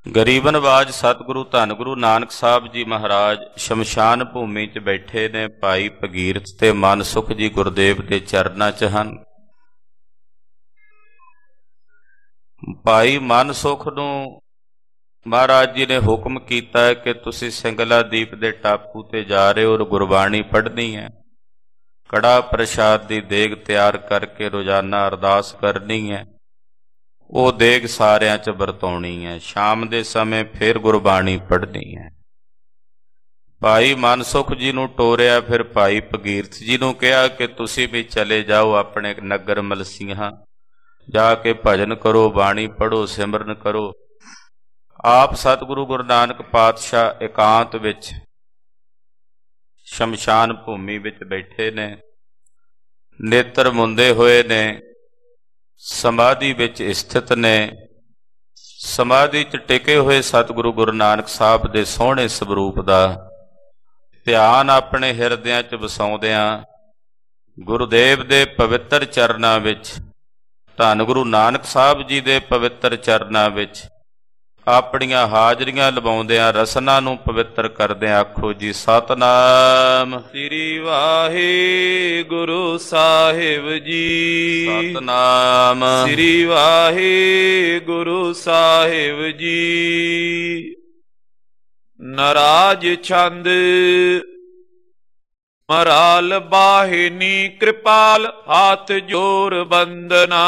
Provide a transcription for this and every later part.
ਗਰੀਬ ਨਵਾਜ ਸਤਿਗੁਰੂ ਧੰਨ ਗੁਰੂ ਨਾਨਕ ਸਾਹਿਬ ਜੀ ਮਹਾਰਾਜ ਸ਼ਮਸ਼ਾਨ ਭੂਮੀ 'ਚ ਬੈਠੇ ਨੇ। ਭਾਈ ਭਗੀਰਥ ਤੇ ਮਨ ਸੁਖ ਜੀ ਗੁਰਦੇਵ ਦੇ ਚਰਨਾਂ 'ਚ ਹਨ। ਭਾਈ ਮਨ ਸੁਖ ਨੂੰ ਮਹਾਰਾਜ ਜੀ ਨੇ ਹੁਕਮ ਕੀਤਾ ਹੈ ਕਿ ਤੁਸੀਂ ਸਿੰਗਲਾ ਦੀਪ ਦੇ ਟਾਪੂ ਤੇ ਜਾ ਰਹੇ ਹੋ ਔਰ ਗੁਰਬਾਣੀ ਪੜ੍ਹਨੀ ਹੈ। ਕੜਾ ਪ੍ਰਸ਼ਾਦ ਦੀ ਦੇਗ ਤਿਆਰ ਕਰਕੇ ਰੋਜ਼ਾਨਾ ਅਰਦਾਸ ਕਰਨੀ ਹੈ। ਉਹ ਦੇਗ ਸਾਰਿਆਂ 'ਚ ਵਰਤਾਉਣੀ ਹੈ। ਸ਼ਾਮ ਦੇ ਸਮੇਂ ਫਿਰ ਗੁਰਬਾਣੀ ਪੜ੍ਹਨੀ ਹੈ। ਭਾਈ ਮਨਸੁਖ ਜੀ ਨੂੰ ਟੋਰਿਆ। ਫਿਰ ਭਾਈ ਭਗੀਰਥ ਜੀ ਨੂੰ ਕਿਹਾ ਕਿ ਤੁਸੀਂ ਵੀ ਚਲੇ ਜਾਓ ਆਪਣੇ ਨਗਰ ਮਲਸੀਹਾਂ, ਜਾ ਕੇ ਭਜਨ ਕਰੋ, ਬਾਣੀ ਪੜ੍ਹੋ, ਸਿਮਰਨ ਕਰੋ। ਆਪ ਸਤਿਗੁਰੂ ਗੁਰੂ ਨਾਨਕ ਪਾਤਸ਼ਾਹ ਇਕਾਂਤ ਵਿੱਚ ਸ਼ਮਸ਼ਾਨ ਭੂਮੀ ਵਿੱਚ ਬੈਠੇ ਨੇ, ਨੇਤਰ ਮੁੰਦੇ ਹੋਏ ਨੇ, ਸਮਾਧੀ ਵਿੱਚ ਸਥਿਤ ਨੇ। ਸਮਾਧੀ 'ਚ ਟਿਕੇ ਹੋਏ ਸਤਿਗੁਰੂ ਗੁਰੂ ਨਾਨਕ ਸਾਹਿਬ ਦੇ ਸੋਹਣੇ ਸਰੂਪ ਦਾ ਧਿਆਨ ਆਪਣੇ ਹਿਰਦਿਆਂ 'ਚ ਵਸਾਉਂਦਿਆਂ ਗੁਰੂਦੇਵ ਦੇ ਪਵਿੱਤਰ ਚਰਨਾਂ ਵਿੱਚ, ਧੰਨ ਗੁਰੂ ਨਾਨਕ ਸਾਹਿਬ ਜੀ ਦੇ ਪਵਿੱਤਰ ਚਰਨਾਂ ਵਿੱਚ ਆਪਣੀਆਂ ਹਾਜ਼ਰੀਆਂ ਲਵਾਉਂਦਿਆਂ ਰਸਨਾ ਨੂੰ ਪਵਿੱਤਰ ਕਰਦਿਆਂ ਆਖੋ ਜੀ ਸਤਿਨਾਮ ਸ੍ਰੀ ਵਾਹਿਗੁਰੂ ਸਾਹਿਬ ਜੀ। ਸਤਿਨਾਮ ਸ੍ਰੀ ਵਾਹਿਗੁਰੂ ਸਾਹਿਬ ਜੀ। ਨਰਾਜ ਛੰਦ ਮਰਾਲ ਬਾਹਿਨੀ ਕਿਰਪਾਲ ਹੱਥ ਜੋਰ ਬੰਦਨਾ।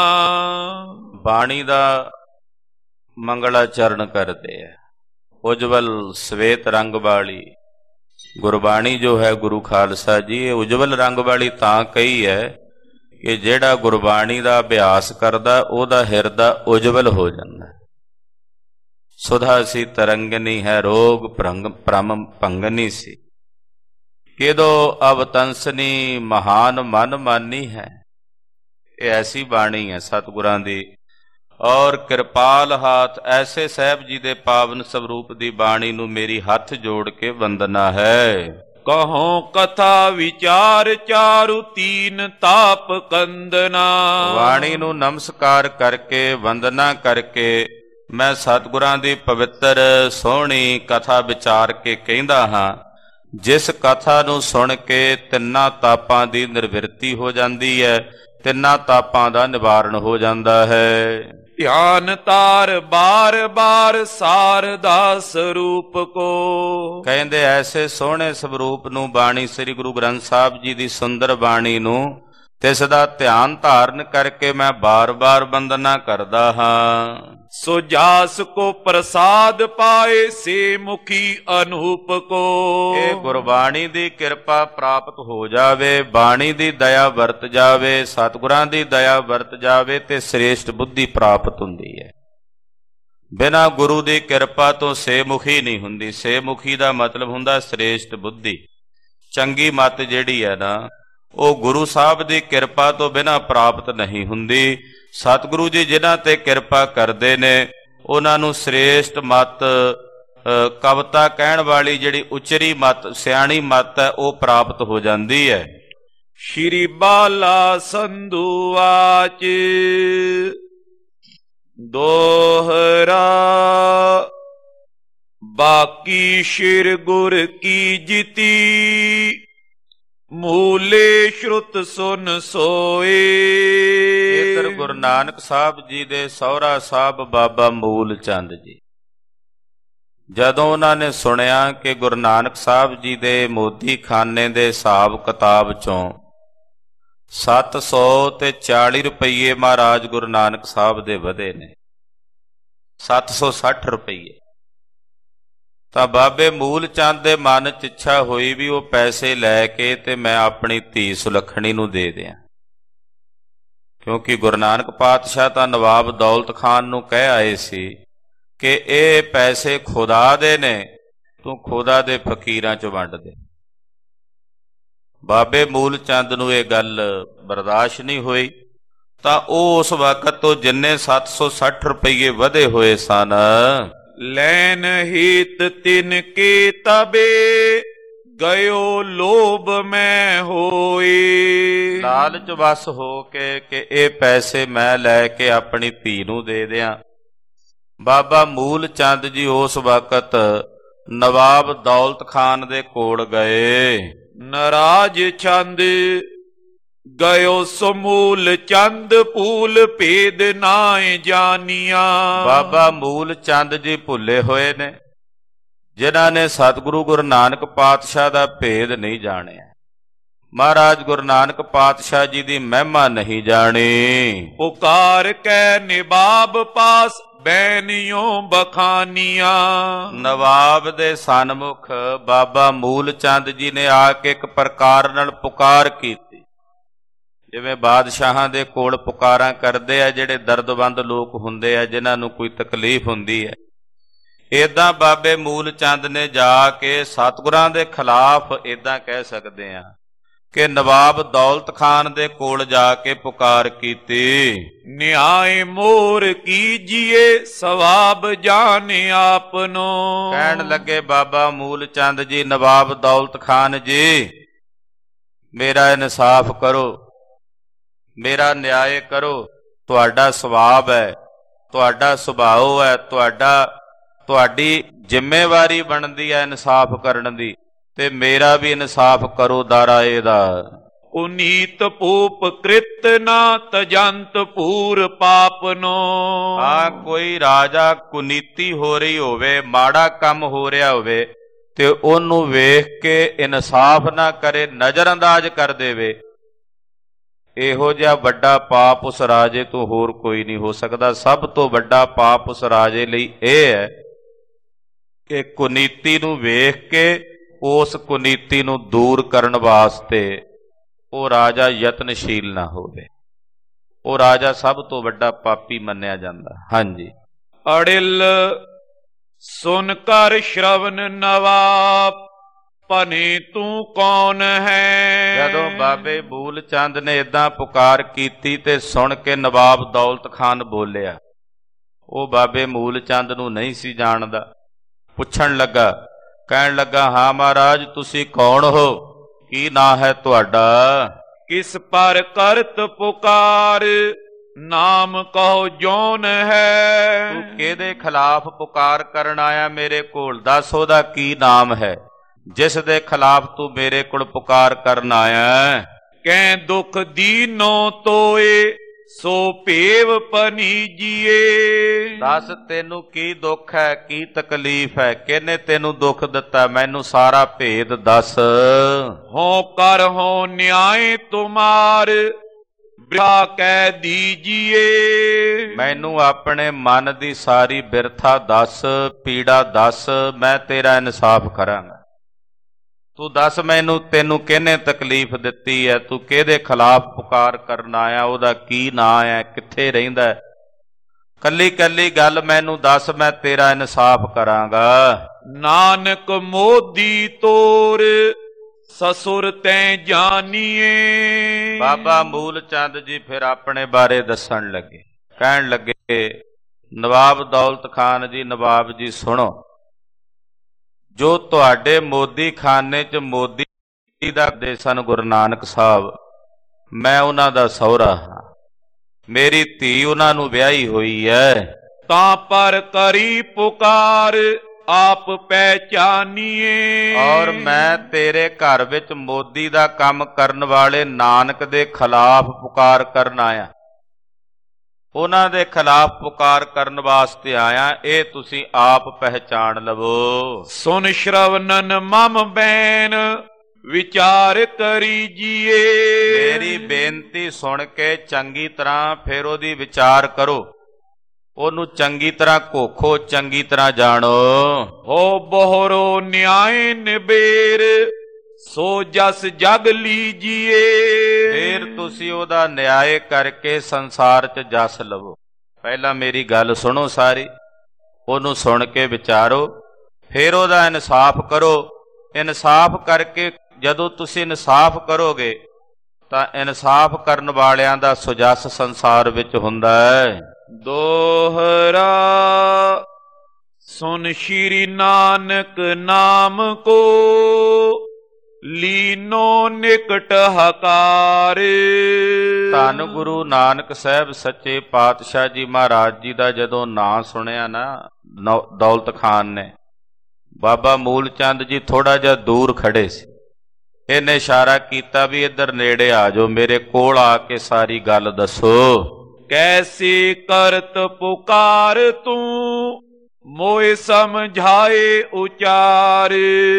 ਬਾਣੀ ਦਾ ਮੰਗਲਾਚਰਨ ਕਰਦੇ ਹੈ। ਉਜਵਲ ਸਵੇਤ ਰੰਗ ਵਾਲੀ ਗੁਰਬਾਣੀ ਜੋ ਹੈ ਗੁਰੂ ਖਾਲਸਾ ਜੀ, ਇਹ ਉਜਵਲ ਰੰਗ ਵਾਲੀ ਤਾਂ ਕਹੀ ਹੈ ਕਿ ਜਿਹੜਾ ਗੁਰਬਾਣੀ ਦਾ ਅਭਿਆਸ ਕਰਦਾ ਉਹਦਾ ਹਿਰਦਾ ਉਜਵਲ ਹੋ ਜਾਂਦਾ। ਸੁਧਾ ਸੀ ਤਰੰਗਨੀ ਹੈ ਰੋਗ ਭ੍ਰਮ ਭੰਗਨੀ ਸੀ, ਕਿਦੋ ਅਵਤੰਸਨੀ ਮਹਾਨ ਮਨ ਮਾਨੀ ਹੈ। ਇਹ ਐਸੀ ਬਾਣੀ ਹੈ ਸਤਿਗੁਰਾਂ ਦੀ। ਔਰ ਕਿਰਪਾਲ ਹਾਥ, ਐਸੇ ਸਾਹਿਬ ਜੀ ਦੇ ਪਾਵਨ ਸਰੂਪ ਦੀ ਬਾਣੀ ਨੂੰ ਮੇਰੀ ਹੱਥ ਜੋੜ ਕੇ ਵੰਦਨਾ ਹੈ। ਕਹੋ ਕਥਾ ਵਿਚਾਰ ਚਾਰੂ ਤੀਨ ਤਾਪ ਕੰਦਨਾ। ਬਾਣੀ ਨੂੰ ਨਮਸਕਾਰ ਕਰਕੇ ਵੰਦਨਾ ਕਰਕੇ ਮੈਂ ਸਤਿਗੁਰਾਂ ਦੀ ਪਵਿੱਤਰ ਸੋਹਣੀ ਕਥਾ ਵਿਚਾਰ ਕੇ ਕਹਿੰਦਾ ਹਾਂ, ਜਿਸ ਕਥਾ ਨੂੰ ਸੁਣ ਕੇ ਤਿੰਨਾਂ ਤਾਪਾਂ ਦੀ ਨਿਵਰਤੀ ਹੋ ਜਾਂਦੀ ਹੈ, ਤਿੰਨਾਂ ਤਾਪਾਂ ਦਾ ਨਿਵਾਰਨ ਹੋ ਜਾਂਦਾ ਹੈ। ਧਿਆਨ ਤਾਰ ਬਾਰ ਬਾਰ ਸਾਰ ਦਾ ਸਰੂਪ ਕੋ। ਕਹਿੰਦੇ ਐਸੇ ਸੋਹਣੇ ਸਰੂਪ ਨੂੰ, ਬਾਣੀ ਸ੍ਰੀ ਗੁਰੂ ਗ੍ਰੰਥ ਸਾਹਿਬ ਜੀ ਦੀ ਸੁੰਦਰ ਬਾਣੀ ਨੂੰ, ਤਿਸ ਦਾ ਧਿਆਨ ਧਾਰਨ ਕਰਕੇ ਮੈਂ ਬਾਰ-ਬਾਰ ਵੰਦਨਾ ਕਰਦਾ ਹਾਂ। ਸੋ ਜਾਸ ਕੋ ਪ੍ਰਸਾਦ ਪਾਏ ਸੇ ਮੁਖੀ ਅਨੂਪ ਕੋ। ਇਹ ਗੁਰਬਾਣੀ ਦੀ ਕਿਰਪਾ ਪ੍ਰਾਪਤ ਹੋ ਜਾਵੇ, ਬਾਣੀ ਦੀ ਦਇਆ ਵਰਤ ਜਾਵੇ, ਸਤਿਗੁਰਾਂ ਦੀ ਦਇਆ ਵਰਤ ਜਾਵੇ ਤੇ ਸ੍ਰੇਸ਼ਟ ਬੁੱਧੀ ਪ੍ਰਾਪਤ ਹੁੰਦੀ ਹੈ। ਬਿਨਾਂ ਗੁਰੂ ਦੀ ਕਿਰਪਾ ਤੋਂ ਸੇਮੁਖੀ ਨਹੀਂ ਹੁੰਦੀ। ਸੇਮੁਖੀ ਦਾ ਮਤਲਬ ਹੁੰਦਾ ਸ੍ਰੇਸ਼ਟ ਬੁੱਧੀ। ਚੰਗੀ ਮੱਤ ਜਿਹੜੀ ਹੈ ਨਾ, ਉਹ ਗੁਰੂ ਸਾਹਿਬ ਦੀ ਕਿਰਪਾ ਤੋਂ ਬਿਨਾਂ ਪ੍ਰਾਪਤ ਨਹੀਂ ਹੁੰਦੀ। ਸਤਿਗੁਰੂ ਜੀ ਜਿਨ੍ਹਾਂ ਤੇ ਕਿਰਪਾ ਕਰਦੇ ਨੇ ਉਹਨਾਂ ਨੂੰ ਸ੍ਰੇਸ਼ਟ ਮੱਤ, ਕਵਿਤਾ ਕਹਿਣ ਵਾਲੀ ਜਿਹੜੀ ਉਚਰੀ ਮੱਤ, ਸਿਆਣੀ ਮੱਤ ਹੈ, ਉਹ ਪ੍ਰਾਪਤ ਹੋ ਜਾਂਦੀ ਹੈ। ਸ਼੍ਰੀ ਬਾਲਾ ਸੰਧੂ ਆਚ ਦੋਹਰਾ ਬਾਕੀ ਸ਼ਿਰ ਗੁਰ ਕੀ ਜਿਤੀ ਮੂਲੇ ਸ਼ਰੁਤ ਸੁਨ ਸੋਏ। ਇਧਰ ਗੁਰੂ ਨਾਨਕ ਸਾਹਿਬ ਜੀ ਦੇ ਸਹੁਰਾ ਸਾਹਿਬ ਬਾਬਾ ਮੂਲ ਚੰਦ ਜੀ, ਜਦੋਂ ਉਹਨਾਂ ਨੇ ਸੁਣਿਆ ਕਿ ਗੁਰੂ ਨਾਨਕ ਸਾਹਿਬ ਜੀ ਦੇ ਮੋਦੀ ਖਾਨੇ ਦੇ ਹਿਸਾਬ ਕਿਤਾਬ ਚੋਂ 740 ਰੁਪਈਏ ਮਹਾਰਾਜ ਗੁਰੂ ਨਾਨਕ ਸਾਹਿਬ ਦੇ ਵਧੇ ਨੇ, 760 ਰੁਪਈਏ, ਤਾਂ ਬਾਬੇ ਮੂਲ ਚੰਦ ਦੇ ਮਨ 'ਚ ਇੱਛਾ ਹੋਈ ਵੀ ਉਹ ਪੈਸੇ ਲੈ ਕੇ ਤੇ ਮੈਂ ਆਪਣੀ ਧੀ ਸੁਲੱਖਣੀ ਨੂੰ ਦੇ ਦਿਆਂ। ਕਿਉਂਕਿ ਗੁਰੂ ਨਾਨਕ ਪਾਤਸ਼ਾਹ ਤਾਂ ਨਵਾਬ ਦੌਲਤ ਖਾਨ ਨੂੰ ਕਹਿ ਆਏ ਸੀ ਕਿ ਇਹ ਪੈਸੇ ਖੁਦਾ ਦੇ ਨੇ, ਤੂੰ ਖੁਦਾ ਦੇ ਫਕੀਰਾਂ 'ਚ ਵੰਡ ਦੇ। ਬਾਬੇ ਮੂਲ ਚੰਦ ਨੂੰ ਇਹ ਗੱਲ ਬਰਦਾਸ਼ਤ ਨਹੀਂ ਹੋਈ, ਤਾਂ ਉਹ ਉਸ ਵਕਤ ਤੋਂ ਜਿੰਨੇ 760 ਰੁਪਈਏ ਵਧੇ ਹੋਏ ਸਨ, ਲੈਨ ਹਿਤ ਤਿਨ ਕੇ ਤਬੇ ਗਇਓ ਲੋਭ ਮੈਂ ਹੋਏ। ਲਾਲਚ ਵਸ ਹੋ ਕੇ ਕਿ ਇਹ ਪੈਸੇ ਮੈਂ ਲੈ ਕੇ ਆਪਣੀ ਧੀ ਨੂੰ ਦੇ ਦਿਆਂ, ਬਾਬਾ ਮੂਲ ਚੰਦ ਜੀ ਉਸ ਵਕਤ ਨਵਾਬ ਦੌਲਤ ਖਾਨ ਦੇ ਕੋਲ ਗਏ। ਨਰਾਜ ਚੰਦ ਗਇਓ ਸਮੂਲ ਚੰਦ ਪੂਲ ਭੇਦ ਨਾਏ ਜਾਨੀਆਂ। ਬਾਬਾ ਮੂਲ ਚੰਦ ਜੀ ਭੁੱਲੇ ਹੋਏ ਨੇ, ਜਿਨ੍ਹਾਂ ਨੇ ਸਤਿਗੁਰੂ ਗੁਰੂ ਨਾਨਕ ਪਾਤਸ਼ਾਹ ਦਾ ਭੇਦ ਨਹੀਂ ਜਾਣਿਆ। ਮਹਾਰਾਜ ਗੁਰੂ ਨਾਨਕ ਪਾਤਸ਼ਾਹ ਜੀ ਦੀ ਮਹਿਮਾ ਨਹੀਂ ਜਾਣੀ। ਪੁਕਾਰ ਕੈ ਨਿਬਾਬ ਪਾਸ ਬੈਨਿਓ ਬਖਾਨੀਆਂ। ਨਵਾਬ ਦੇ ਸਨਮੁਖ ਬਾਬਾ ਮੂਲ ਚੰਦ ਜੀ ਨੇ ਆ ਕੇ ਇੱਕ ਪ੍ਰਕਾਰ ਨਾਲ ਪੁਕਾਰ ਕੀਤੀ, ਜਿਵੇਂ ਬਾਦਸ਼ਾਹਾਂ ਦੇ ਕੋਲ ਪੁਕਾਰਾਂ ਕਰਦੇ ਆ ਜਿਹੜੇ ਦਰਦਬੰਦ ਲੋਕ ਹੁੰਦੇ ਆ, ਜਿਨ੍ਹਾਂ ਨੂੰ ਕੋਈ ਤਕਲੀਫ ਹੁੰਦੀ ਹੈ। ਏਦਾਂ ਬਾਬੇ ਮੂਲ ਚੰਦ ਨੇ ਜਾ ਕੇ ਸਤਿਗੁਰਾਂ ਦੇ ਖਿਲਾਫ ਏਦਾਂ ਕਹਿ ਸਕਦੇ ਆ ਕਿ ਨਵਾਬ ਦੌਲਤ ਖਾਨ ਦੇ ਕੋਲ ਜਾ ਕੇ ਪੁਕਾਰ ਕੀਤੀ, ਨਿਆਏ ਮੋਰ ਕੀਜੀਏ ਸਵਾਬ ਜਾਣੇ ਆਪਨੋ। ਕਹਿਣ ਲੱਗੇ ਬਾਬਾ ਮੂਲ ਚੰਦ ਜੀ, ਨਵਾਬ ਦੌਲਤ ਖਾਨ ਜੀ, ਮੇਰਾ ਇਨਸਾਫ ਕਰੋ, ਮੇਰਾ ਨਿਆਏ ਕਰੋ। ਤੁਹਾਡਾ ਸੁਭਾਵ ਹੈ, ਤੁਹਾਡਾ ਸੁਭਾਅ ਹੈ, ਤੁਹਾਡੀ ਜ਼ਿੰਮੇਵਾਰੀ ਬਣਦੀ ਹੈ ਇਨਸਾਫ ਕਰਨ ਦੀ, ਤੇ ਮੇਰਾ ਵੀ ਇਨਸਾਫ ਕਰੋ ਦਾਰਾਏ ਦਾ। ਕੁਨੀਤ ਪੂਪ ਕ੍ਰਿਤ ਨਾ ਤਜੰਤ ਪੂਰ ਪਾਪਨੋ। ਹਾਂ, ਕੋਈ ਰਾਜਾ ਕੁਨੀਤੀ ਹੋ ਰਹੀ ਹੋਵੇ, ਮਾੜਾ ਕੰਮ ਹੋ ਰਿਹਾ ਹੋਵੇ, ਤੇ ਉਹਨੂੰ ਵੇਖ ਕੇ ਇਨਸਾਫ ਨਾ ਕਰੇ, ਨਜ਼ਰਅੰਦਾਜ਼ ਕਰ ਦੇਵੇ, ਇਹੋ ਜਿਹਾ ਵੱਡਾ ਪਾਪ ਉਸ ਰਾਜੇ ਤੋਂ ਹੋਰ ਕੋਈ ਨਹੀਂ ਹੋ ਸਕਦਾ। ਸਭ ਤੋਂ ਵੱਡਾ ਪਾਪ ਉਸ ਰਾਜੇ ਲਈ ਇਹ ਹੈ ਕਿ ਕੁਨੀਤੀ ਨੂੰ ਵੇਖ ਕੇ ਉਸ ਕੁਨੀਤੀ ਨੂੰ ਦੂਰ ਕਰਨ ਵਾਸਤੇ ਉਹ ਰਾਜਾ ਯਤਨਸ਼ੀਲ ਨਾ ਹੋਵੇ। ਉਹ ਰਾਜਾ ਸਭ ਤੋਂ ਵੱਡਾ ਪਾਪੀ ਮੰਨਿਆ ਜਾਂਦਾ। ਹਾਂਜੀ। ਅੜਿਲ ਸੁਨ ਕਰ ਸ਼ਰਵਨ ਨਵਾਬ ਭਨੇ ਤੂੰ ਕੌਣ ਹੈ। ਜਦੋਂ ਬਾਬੇ ਮੂਲ ਚੰਦ ਨੇ ਏਦਾਂ ਪੁਕਾਰ ਕੀਤੀ ਤੇ ਸੁਣ ਕੇ ਨਵਾਬ ਦੌਲਤ ਖਾਨ ਬੋਲਿਆ। ਉਹ ਬਾਬੇ ਮੂਲ ਚੰਦ ਨੂੰ ਨਹੀਂ ਸੀ ਜਾਣਦਾ। ਪੁੱਛਣ ਲੱਗਾ, ਕਹਿਣ ਲੱਗਾ, ਹਾਂ ਮਹਾਰਾਜ, ਤੁਸੀਂ ਕੌਣ ਹੋ? ਕੀ ਨਾਂ ਹੈ ਤੁਹਾਡਾ? ਕਿਸ ਪਰ ਕਰਤ ਪੁਕਾਰ ਨਾਮ ਕਹੋ ਜੌਨ ਹੈ। ਤੂੰ ਕਿਹਦੇ ਖਿਲਾਫ ਪੁਕਾਰ ਕਰਨ ਆਇਆ ਮੇਰੇ ਕੋਲ? ਦੱਸ ਉਹਦਾ ਕੀ ਨਾਮ ਹੈ ਜਿਸ ਦੇ ਖਿਲਾਫ ਤੂੰ ਮੇਰੇ ਕੋਲ ਪੁਕਾਰ ਕਰਨ ਆਇਆ? ਕਹਿ ਦੁੱਖ ਦੀਨੋ ਤੋਏ ਸੋ ਭੇਵ ਪਨੀਜੀਏ। ਦੱਸ ਤੈਨੂੰ ਕੀ ਦੁੱਖ ਹੈ, ਕੀ ਤਕਲੀਫ ਹੈ, ਕਿਹਨੇ ਤੈਨੂੰ ਦੁੱਖ ਦਿੱਤਾ, ਮੈਨੂੰ ਸਾਰਾ ਭੇਦ ਦੱਸ। ਹੋ ਕਰ ਹੋ ਨਿਆਏ ਤੁਮਾਰ ਬਿਰਥਾ ਕਹਿ ਦੀਜੀਏ। ਮੈਨੂੰ ਆਪਣੇ ਮਨ ਦੀ ਸਾਰੀ ਬਿਰਥਾ ਦੱਸ, ਪੀੜਾ ਦੱਸ, ਮੈਂ ਤੇਰਾ ਇਨਸਾਫ ਕਰਾਂਗਾ। ਤੂੰ ਦੱਸ ਮੈਨੂੰ, ਤੈਨੂੰ ਕਿਹਨੇ ਤਕਲੀਫ ਦਿੱਤੀ ਹੈ, ਤੂੰ ਕਿਹਦੇ ਖਿਲਾਫ ਪੁਕਾਰ ਕਰਨ ਆਇਆ, ਉਹਦਾ ਕੀ ਨਾਂ ਹੈ, ਕਿੱਥੇ ਰਹਿੰਦਾ ਹੈ, ਕੱਲੀ ਕੱਲੀ ਗੱਲ ਮੈਨੂੰ ਦੱਸ, ਮੈਂ ਤੇਰਾ ਇਨਸਾਫ ਕਰਾਂਗਾ। ਨਾਨਕ ਮੋਦੀ ਤੋਰ ਸਸੁਰ ਤੈਂ ਜਾਨੀਏ। ਬਾਬਾ ਮੂਲ ਚੰਦ ਜੀ ਫਿਰ ਆਪਣੇ ਬਾਰੇ ਦੱਸਣ ਲੱਗੇ। ਕਹਿਣ ਲੱਗੇ, ਨਵਾਬ ਦੌਲਤ ਖਾਨ ਜੀ, ਨਵਾਬ ਜੀ ਸੁਣੋ, ਜੋ ਤੁਹਾਡੇ ਮੋਦੀ ਖਾਨੇ 'ਚ ਮੋਦੀ ਦਾ ਦੇ ਸਨ ਗੁਰੂ ਨਾਨਕ ਸਾਹਿਬ, ਮੈਂ ਉਹਨਾਂ ਦਾ ਸਹੁਰਾ ਹਾਂ, ਮੇਰੀ ਧੀ ਉਹਨਾਂ ਨੂੰ ਵਿਆਹੀ ਹੋਈ ਹੈ। ਤਾਂ ਪਰ ਕਰੀ ਪੁਕਾਰ ਆਪ ਪਹਿਚਾਨੀਏ। ਔਰ ਮੈਂ ਤੇਰੇ ਘਰ ਵਿੱਚ ਮੋਦੀ ਦਾ ਕੰਮ ਕਰਨ ਵਾਲੇ ਨਾਨਕ ਦੇ ਖਿਲਾਫ ਪੁਕਾਰ ਕਰਨ ਆਇਆ, ਉਹਨਾਂ ਦੇ ਖਿਲਾਫ ਪੁਕਾਰ ਕਰਨ ਵਾਸਤੇ ਆਇਆ, ਇਹ ਤੁਸੀਂ ਆਪ ਪਹਿਚਾਣ ਲਵੋ। ਸੁਨ ਸ਼ਰਵਨਨ ਮਮ ਬੈਨ ਵਿਚਾਰ ਕਰੀ ਜੀਏ। ਮੇਰੀ ਬੇਨਤੀ ਸੁਣ ਕੇ ਚੰਗੀ ਤਰ੍ਹਾਂ ਫਿਰ ਉਹਦੀ ਵਿਚਾਰ ਕਰੋ, ਉਹਨੂੰ ਚੰਗੀ ਤਰ੍ਹਾਂ ਘੋਖੋ, ਚੰਗੀ ਤਰ੍ਹਾਂ ਜਾਣੋ। ਹੋ ਬੋਹਰੋ ਨਿਆਏ ਨਿਬੇਰ ਸੋ ਜਸ ਜਗ ਲੀਜੀਏ। ਫਿਰ ਤੁਸੀਂ ਉਹਦਾ ਨਿਆਏ ਕਰਕੇ ਸੰਸਾਰ 'ਚ ਜਸ ਲਵੋ। ਪਹਿਲਾਂ ਮੇਰੀ ਗੱਲ ਸੁਣੋ ਸਾਰੀ, ਉਹਨੂੰ ਸੁਣ ਕੇ ਵਿਚਾਰੋ, ਫਿਰ ਉਹਦਾ ਇਨਸਾਫ ਕਰੋ। ਇਨਸਾਫ ਕਰਕੇ ਜਦੋਂ ਤੁਸੀਂ ਇਨਸਾਫ ਕਰੋਗੇ ਤਾਂ ਇਨਸਾਫ ਕਰਨ ਵਾਲਿਆਂ ਦਾ ਸੁਜਸ ਸੰਸਾਰ ਵਿੱਚ ਹੁੰਦਾ ਹੈ। ਦੋਹਰਾ ਸੁਨ ਸ਼੍ਰੀ ਨਾਨਕ ਨਾਮ ਕੋ ਲੀਨੋ ਨਿਕਟ ਹਕਾਰ। ਧੰਨ ਗੁਰੂ ਨਾਨਕ ਸਾਹਿਬ ਸੱਚੇ ਪਾਤਸ਼ਾਹ ਜੀ ਮਹਾਰਾਜ ਜੀ ਦਾ ਜਦੋਂ ਨਾਂ ਸੁਣਿਆ ਨਾ ਦੌਲਤ ਖਾਨ ਨੇ, ਬਾਬਾ ਮੂਲ ਚੰਦ ਜੀ ਥੋੜਾ ਜਿਹਾ ਦੂਰ ਖੜੇ ਸੀ। ਇਹਨੇ ਇਸ਼ਾਰਾ ਕੀਤਾ ਵੀ ਇੱਧਰ ਨੇੜੇ ਆ ਜਾਓ, ਮੇਰੇ ਕੋਲ ਆ ਕੇ ਸਾਰੀ ਗੱਲ ਦੱਸੋ। ਕੈਸੀ ਕਰਤ ਪੁਕਾਰ ਤੂੰ ਮੋਇ ਸਮਝਾਏ ਉਚਾਰ।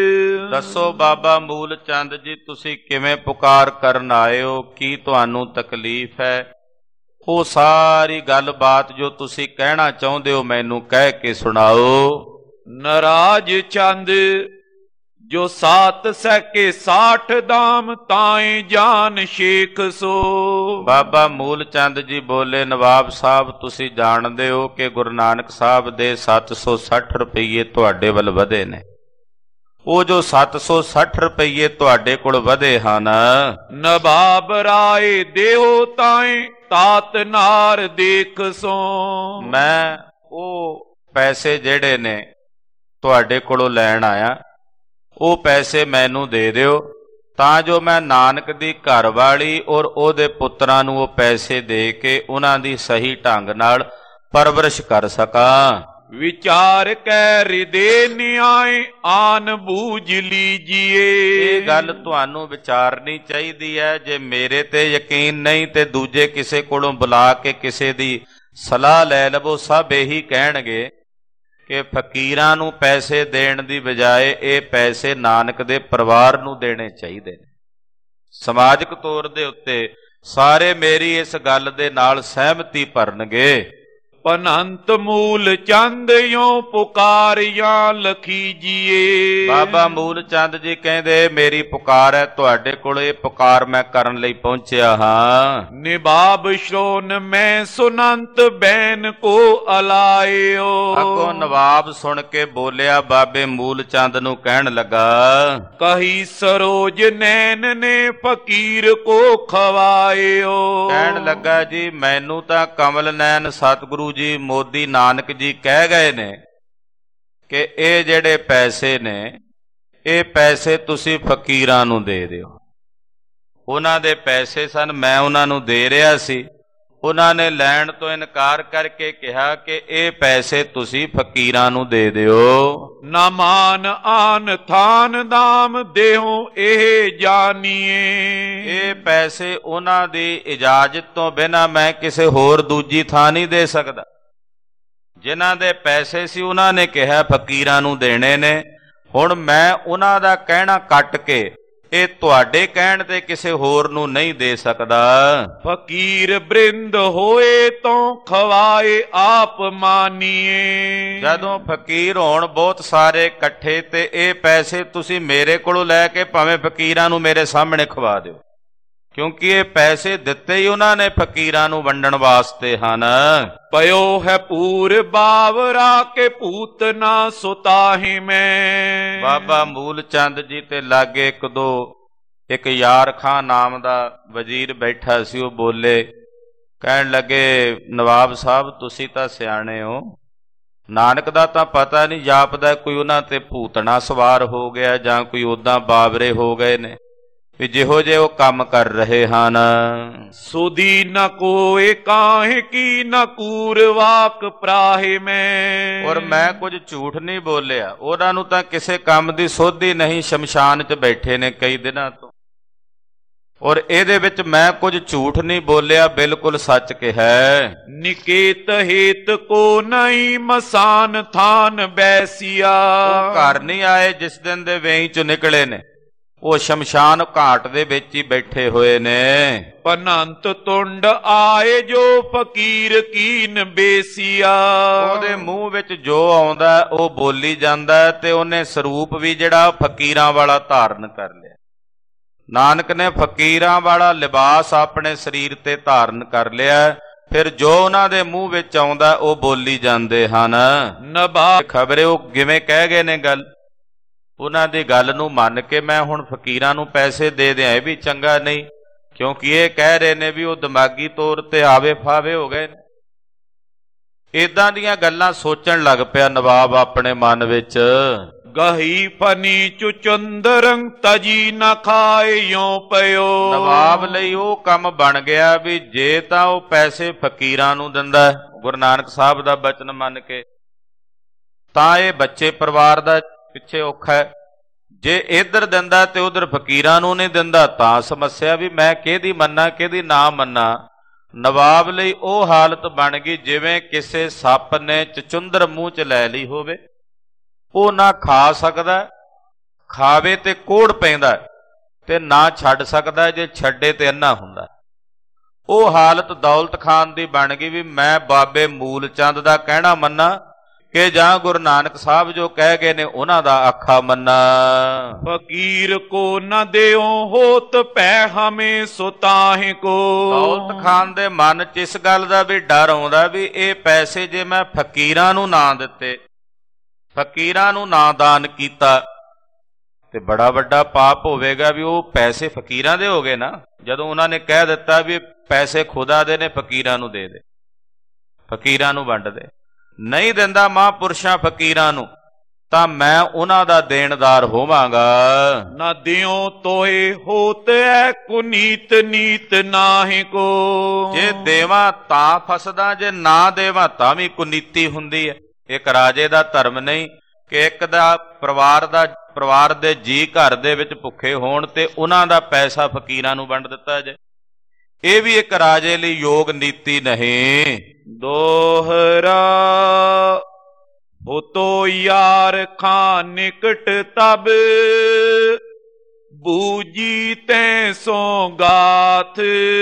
ਦੱਸੋ ਬਾਬਾ ਮੂਲ ਚੰਦ ਜੀ, ਤੁਸੀਂ ਕਿਵੇਂ ਪੁਕਾਰ ਕਰਨ ਆਏ ਹੋ, ਕੀ ਤੁਹਾਨੂੰ ਤਕਲੀਫ ਹੈ? ਉਹ ਸਾਰੀ ਗੱਲਬਾਤ ਜੋ ਤੁਸੀਂ ਕਹਿਣਾ ਚਾਹੁੰਦੇ ਹੋ ਮੈਨੂੰ ਕਹਿ ਕੇ ਸੁਣਾਓ। ਨਰਾਜ ਚੰਦ ਜੋ ਸਾਤ ਸੈਕੇ 60 ਦਾਮ ਤਾਏ ਜਾਨ ਸ਼ੇਖ ਸੋ। ਬਾਬਾ ਮੂਲ ਚੰਦ ਜੀ ਬੋਲੇ, ਨਵਾਬ ਸਾਹਿਬ ਤੁਸੀਂ ਜਾਣਦੇ ਹੋ ਕਿ ਗੁਰੂ ਨਾਨਕ ਸਾਹਿਬ ਦੇ 760 ਰੁਪਈਏ ਤੁਹਾਡੇ ਵੱਲ ਵਧੇ ਨੇ। ਉਹ ਜੋ 760 ਰੁਪਈਏ ਤੁਹਾਡੇ ਕੋਲ ਵਧੇ ਹਨ, ਨਵਾਬ ਰਾਏ ਦੇਹੋ ਤਾਏ ਤਾਤ ਨਾਰ ਦੇਖ ਸੋ। ਮੈਂ ਉਹ ਪੈਸੇ ਜਿਹੜੇ ਨੇ ਤੁਹਾਡੇ ਕੋਲੋਂ ਲੈਣ ਆਇਆ, ਉਹ ਪੈਸੇ ਮੈਨੂੰ ਦੇ ਦਿਓ ਤਾਂ ਜੋ ਮੈਂ ਨਾਨਕ ਦੀ ਘਰਵਾਲੀ ਔਰ ਉਹਦੇ ਪੁੱਤਰਾਂ ਨੂੰ ਉਹ ਪੈਸੇ ਦੇ ਕੇ ਉਹਨਾਂ ਦੀ ਸਹੀ ਢੰਗ ਨਾਲ ਪਰਵਰਿਸ਼ ਕਰ ਸਕਾਂ। ਵਿਚਾਰ ਕੈ ਹਿਰਦੇ ਨਿਆਏ ਆਨ ਬੂਝ ਲੀਜੀਏ। ਇਹ ਗੱਲ ਤੁਹਾਨੂੰ ਵਿਚਾਰਨੀ ਚਾਹੀਦੀ ਹੈ। ਜੇ ਮੇਰੇ ਤੇ ਯਕੀਨ ਨਹੀਂ ਤੇ ਦੂਜੇ ਕਿਸੇ ਕੋਲੋਂ ਬੁਲਾ ਕੇ ਕਿਸੇ ਦੀ ਸਲਾਹ ਲੈ ਲਵੋ। ਸਭ ਇਹੀ ਕਹਿਣਗੇ ਕਿ ਫਕੀਰਾਂ ਨੂੰ ਪੈਸੇ ਦੇਣ ਦੀ ਬਜਾਏ ਇਹ ਪੈਸੇ ਨਾਨਕ ਦੇ ਪਰਿਵਾਰ ਨੂੰ ਦੇਣੇ ਚਾਹੀਦੇ ਨੇ। ਸਮਾਜਿਕ ਤੌਰ ਦੇ ਉੱਤੇ ਸਾਰੇ ਮੇਰੀ ਇਸ ਗੱਲ ਦੇ ਨਾਲ ਸਹਿਮਤੀ ਭਰਨਗੇ। ਪਨੰਤ ਮੂਲ ਚੰਦ ਯੋਂ ਪੁਕਾਰਿਆ ਲਖੀ ਜੀਏ। ਬਾਬਾ ਮੂਲ ਚੰਦ ਜੀ ਕਹਿੰਦੇ, ਮੇਰੀ ਪੁਕਾਰ ਹੈ ਤੁਹਾਡੇ ਕੋਲ, ਇਹ ਪੁਕਾਰ ਮੈਂ ਕਰਨ ਲਈ ਪਹੁੰਚਿਆ ਹਾਂ। ਨਿਬਾਬ ਸ਼੍ਰੋਨ ਮੈਂ ਸੁਨੰਤ ਬੈਨ ਕੋ ਅਲਾਇਓ। ਅੱਗੋਂ ਨਵਾਬ ਸੁਣ ਕੇ ਬੋਲਿਆ, ਬਾਬੇ ਮੂਲ ਚੰਦ ਨੂੰ ਕਹਿਣ ਲੱਗਾ, ਕਹੀ ਸਰੋਜ ਨੈਣ ਨੇ ਫਕੀਰ ਕੋ ਖਵਾਇਓ। ਕਹਿਣ ਲੱਗਾ, ਜੀ ਮੈਨੂੰ ਤਾਂ ਕਮਲ ਨੈਣ ਸਤਿਗੁਰੂ ਜੀ ਮੋਦੀ ਨਾਨਕ ਜੀ ਕਹਿ ਗਏ ਨੇ ਕਿ ਇਹ ਜਿਹੜੇ ਪੈਸੇ ਨੇ ਇਹ ਪੈਸੇ ਤੁਸੀਂ ਫਕੀਰਾਂ ਨੂੰ ਦੇ ਦਿਓ। ਉਹਨਾਂ ਦੇ ਪੈਸੇ ਸਨ, ਮੈਂ ਉਹਨਾਂ ਨੂੰ ਦੇ ਰਿਹਾ ਸੀ। ਉਹਨਾਂ ਨੇ ਲੈਣ ਤੋਂ ਇਨਕਾਰ ਕਰਕੇ ਕਿਹਾ ਕਿ ਇਹ ਪੈਸੇ ਤੁਸੀਂ ਫਕੀਰਾਂ ਨੂੰ ਦੇ ਦਿਓ। ਨਾ ਮਾਨ ਆਨ ਥਾਨ ਦਾਮ ਦੇਹੋ ਇਹ ਜਾਣੀਏ। ਇਹ ਪੈਸੇ ਉਹਨਾਂ ਦੀ ਇਜਾਜ਼ਤ ਤੋਂ ਬਿਨਾਂ ਮੈਂ ਕਿਸੇ ਹੋਰ ਦੂਜੀ ਥਾਂ ਨਹੀਂ ਦੇ ਸਕਦਾ। ਜਿਨ੍ਹਾਂ ਦੇ ਪੈਸੇ ਸੀ ਉਹਨਾਂ ਨੇ ਕਿਹਾ ਫਕੀਰਾਂ ਨੂੰ ਦੇਣੇ ਨੇ। ਹੁਣ ਮੈਂ ਉਹਨਾਂ ਦਾ ਕਹਿਣਾ ਕੱਟ ਕੇ ਇਹ ਤੁਹਾਡੇ ਕਹਿਣ ਤੇ ਕਿਸੇ ਹੋਰ ਨੂੰ ਨਹੀਂ ਦੇ ਸਕਦਾ। ਫਕੀਰ ਬ੍ਰਿੰਦ ਹੋਏ ਤੋਂ ਖਵਾਏ ਆਪ ਮਾਨੀਏ। ਜਦੋਂ ਫਕੀਰ ਹੋਣ ਬਹੁਤ ਸਾਰੇ ਇਕੱਠੇ ਤੇ ਇਹ ਪੈਸੇ ਤੁਸੀਂ ਮੇਰੇ ਕੋਲੋਂ ਲੈ ਕੇ ਭਾਵੇਂ ਫਕੀਰਾਂ ਨੂੰ ਮੇਰੇ ਸਾਹਮਣੇ ਖਵਾ ਦਿਓ, ਕਿਉਂਕਿ ਇਹ ਪੈਸੇ ਦਿੱਤੇ ਹੀ ਉਹਨਾਂ ਨੇ ਫਕੀਰਾਂ ਨੂੰ ਵੰਡਣ ਵਾਸਤੇ ਹਨ। ਪਇਓ ਹੈ ਪੂਰ ਬਾਵਰਾ ਕੇ ਭੂਤ ਨਾ ਸੁਤਾਹੀ ਮੈਂ। ਬਾਬਾ ਮੂਲ ਚੰਦ ਜੀ ਤੇ ਲਾਗੇ ਇੱਕ ਯਾਰ ਖਾਂ ਨਾਮ ਦਾ ਵਜ਼ੀਰ ਬੈਠਾ ਸੀ। ਉਹ ਬੋਲੇ, ਕਹਿਣ ਲੱਗੇ, ਨਵਾਬ ਸਾਹਿਬ ਤੁਸੀਂ ਤਾਂ ਸਿਆਣੇ ਹੋ, ਨਾਨਕ ਦਾ ਤਾਂ ਪਤਾ ਨਹੀਂ ਜਾਪਦਾ ਕੋਈ ਉਹਨਾਂ ਤੇ ਭੂਤਣਾ ਸਵਾਰ ਹੋ ਗਿਆ ਜਾਂ ਕੋਈ ਉੱਦਾਂ ਬਾਵਰੇ ਹੋ ਗਏ ਨੇ ਵੀ ਜਿਹੋ ਜਿਹੇ ਉਹ ਕੰਮ ਕਰ ਰਹੇ ਹਨ। ਸੁਦੀ ਨ ਕੋਏ ਕਾਹੇ ਕੀ ਨ ਕੂਰ ਵਾਕ ਪ੍ਰਾਹੇ ਮੈਂ। ਔਰ ਮੈਂ ਕੁਝ ਝੂਠ ਨਹੀਂ ਬੋਲਿਆ। ਉਹਨਾਂ ਨੂੰ ਤਾਂ ਕਿਸੇ ਕੰਮ ਦੀ ਸੁੱਧ ਹੀ ਨਹੀਂ, ਸ਼ਮਸ਼ਾਨ 'ਚ ਬੈਠੇ ਨੇ ਕਈ ਦਿਨਾਂ ਤੋਂ। ਔਰ ਇਹਦੇ ਵਿੱਚ ਮੈਂ ਕੁਝ ਝੂਠ ਨਹੀਂ ਬੋਲਿਆ, ਬਿਲਕੁਲ ਸੱਚ ਕਿਹਾ। ਨਿਕੇਤ ਹੇਤ ਕੋ ਨਹੀਂ ਮਸਾਨ ਥਾਨ ਬੈਸੀਆ। ਉਹ ਘਰ ਨਹੀਂ ਆਏ ਜਿਸ ਦਿਨ ਦੇ ਵੇਈ 'ਚੋਂ ਨਿਕਲੇ ਨੇ, ਉਹ ਸ਼ਮਸ਼ਾਨ ਘਾਟ ਦੇ ਵਿੱਚ ਹੀ ਬੈਠੇ ਹੋਏ ਨੇ। ਪਨੰਤ ਤੁੰਡ ਆਏ ਜੋ ਫਕੀਰ ਕੀਨ ਬੇਸੀਆ। ਉਹਦੇ ਮੂੰਹ ਵਿੱਚ ਜੋ ਆਉਂਦਾ ਉਹ ਬੋਲੀ ਜਾਂਦਾ ਤੇ ਉਹਨੇ ਸਰੂਪ ਵੀ ਜਿਹੜਾ ਫਕੀਰਾਂ ਵਾਲਾ ਧਾਰਨ ਕਰ ਲਿਆ। ਨਾਨਕ ਨੇ ਫਕੀਰਾਂ ਵਾਲਾ ਲਿਬਾਸ ਆਪਣੇ ਸਰੀਰ ਤੇ ਧਾਰਨ ਕਰ ਲਿਆ। ਫਿਰ ਜੋ ਉਹਨਾਂ ਦੇ ਮੂੰਹ ਵਿੱਚ ਆਉਂਦਾ ਉਹ ਬੋਲੀ ਜਾਂਦੇ ਹਨ। ਨਭਾ ਖਬਰੇ ਉਹ ਕਿਵੇਂ ਕਹਿ ਗਏ ਨੇ ਗੱਲ, ਉਹਨਾਂ ਦੀ ਗੱਲ ਨੂੰ ਮੰਨ ਕੇ ਮੈਂ ਹੁਣ ਫਕੀਰਾਂ ਨੂੰ ਪੈਸੇ ਦੇ ਦਿਆਂ ਇਹ ਵੀ ਚੰਗਾ ਨਹੀਂ, ਕਿਉਂਕਿ ਇਹ ਕਹਿ ਰਹੇ ਨੇ ਵੀ ਉਹ ਦਿਮਾਗੀ ਤੌਰ ਤੇ ਆਵੇ ਫਾਵੇ ਹੋ ਗਏ ਨੇ। ਇਦਾਂ ਦੀਆਂ ਗੱਲਾਂ ਸੋਚਣ ਲੱਗ ਪਿਆ ਨਵਾਬ ਆਪਣੇ ਮਨ ਵਿੱਚ। ਗਹੀ ਫਨੀ ਚੁਚੰਦਰੰ ਤਜੀ ਨ ਖਾਇਓ ਪਇਓ। ਨਵਾਬ ਲਈ ਉਹ ਕੰਮ ਬਣ ਗਿਆ ਵੀ ਜੇ ਤਾਂ ਉਹ ਪੈਸੇ ਫਕੀਰਾਂ ਨੂੰ ਦਿੰਦਾ ਗੁਰੂ ਨਾਨਕ ਸਾਹਿਬ ਦਾ ਬਚਨ ਮੰਨ ਕੇ, ਤਾਂ ਇਹ ਬੱਚੇ ਪਰਿਵਾਰ ਦਾ ਪਿੱਛੇ ਔਖਾ ਹੈ। ਜੇ ਇੱਧਰ ਦਿੰਦਾ ਤੇ ਉਧਰ ਫਕੀਰਾਂ ਨੂੰ ਨਹੀਂ ਦਿੰਦਾ ਤਾਂ ਸਮੱਸਿਆ ਵੀ ਮੈਂ ਕਿਹਦੀ ਮੰਨਾਂ ਕਿਹਦੀ ਨਾ ਮੰਨਾਂ। ਨਵਾਬ ਲਈ ਉਹ ਹਾਲਤ ਬਣ ਗਈ ਜਿਵੇਂ ਕਿਸੇ ਸੱਪ ਨੇ ਚਚੁੰਦਰ ਮੂੰਹ 'ਚ ਲੈ ਲਈ ਹੋਵੇ, ਉਹ ਨਾ ਖਾ ਸਕਦਾ, ਖਾਵੇ ਤੇ ਕੋਹੜ ਪੈਂਦਾ, ਤੇ ਨਾ ਛੱਡ ਸਕਦਾ, ਜੇ ਛੱਡੇ ਤੇ ਅੰਨਾ ਹੁੰਦਾ। ਉਹ ਹਾਲਤ ਦੌਲਤ ਖਾਨ ਦੀ ਬਣ ਗਈ ਵੀ ਮੈਂ ਬਾਬੇ ਮੂਲ ਚੰਦ ਦਾ ਕਹਿਣਾ ਮੰਨਾਂ ਕਿ ਜਾਂ ਗੁਰੂ ਨਾਨਕ ਸਾਹਿਬ ਜੋ ਕਹਿ ਗਏ ਨੇ ਉਹਨਾਂ ਦਾ ਆਖਾ ਮੰਨਾ। ਫਕੀਰ ਕੋ ਨ ਦਿਓ ਹੋਤ ਪੈ ਹਮੇ ਸੋ ਤਾਹਿ ਕੋ। ਦੌਲਤ ਖਾਨ ਦੇ ਮਨ 'ਚ ਇਸ ਗੱਲ ਦਾ ਵੀ ਡਰ ਆਉਂਦਾ ਵੀ ਇਹ ਪੈਸੇ ਜੇ ਮੈਂ ਫਕੀਰਾਂ ਨੂੰ ਨਾ ਦਿੱਤੇ, ਫਕੀਰਾਂ ਨੂੰ ਨਾ ਦਾਨ ਕੀਤਾ ਤੇ ਬੜਾ ਵੱਡਾ ਪਾਪ ਹੋਵੇਗਾ। ਵੀ ਉਹ ਪੈਸੇ ਫਕੀਰਾਂ ਦੇ ਹੋ ਗਏ ਨਾ, ਜਦੋਂ ਉਹਨਾਂ ਨੇ ਕਹਿ ਦਿੱਤਾ ਵੀ ਪੈਸੇ ਖੁਦਾ ਦੇ ਨੇ, ਫਕੀਰਾਂ ਨੂੰ ਦੇ ਦੇ, ਫਕੀਰਾਂ ਨੂੰ ਵੰਡ ਦੇ। ਨਹੀਂ ਦਿੰਦਾ ਮਹਾਂਪੁਰਸ਼ਾਂ ਫਕੀਰਾਂ ਨੂੰ ਤਾਂ ਮੈਂ ਉਹਨਾਂ ਦਾ ਦੇਣਦਾਰ ਹੋਵਾਂਗਾ। ਨਾ ਦਿਓ ਤੋਏ ਹੋਤ ਐ ਕੁਨੀਤ ਨੀਤ ਨਾਹਿ ਕੋ। ਜੇ ਦੇਵਾਂ ਤਾਂ ਫਸਦਾ, ਜੇ ਨਾ ਦੇਵਾਂ ਤਾਂ ਵੀ ਕੁਨੀਤੀ ਹੁੰਦੀ ਹੈ। ਇੱਕ ਰਾਜੇ ਦਾ ਧਰਮ ਨਹੀਂ ਕਿ ਇੱਕ ਦਾ ਪਰਿਵਾਰ ਦੇ ਜੀ ਘਰ ਦੇ ਵਿੱਚ ਭੁੱਖੇ ਹੋਣ ਤੇ ਉਹਨਾਂ ਦਾ ਪੈਸਾ ਫਕੀਰਾਂ ਨੂੰ ਵੰਡ ਦਿੱਤਾ ਜੇ। ਇਹ ਵੀ ਇੱਕ ਰਾਜੇ ਲਈ ਯੋਗ ਨੀਤੀ ਨਹੀਂ। ਦੋਹਰਾ ਹੋਤੋ ਯਾਰ ਖਾਂ ਨਿਕਟ ਤਬ ਬੂਜੀ ਤੈ ਸੋ ਗਾਥ।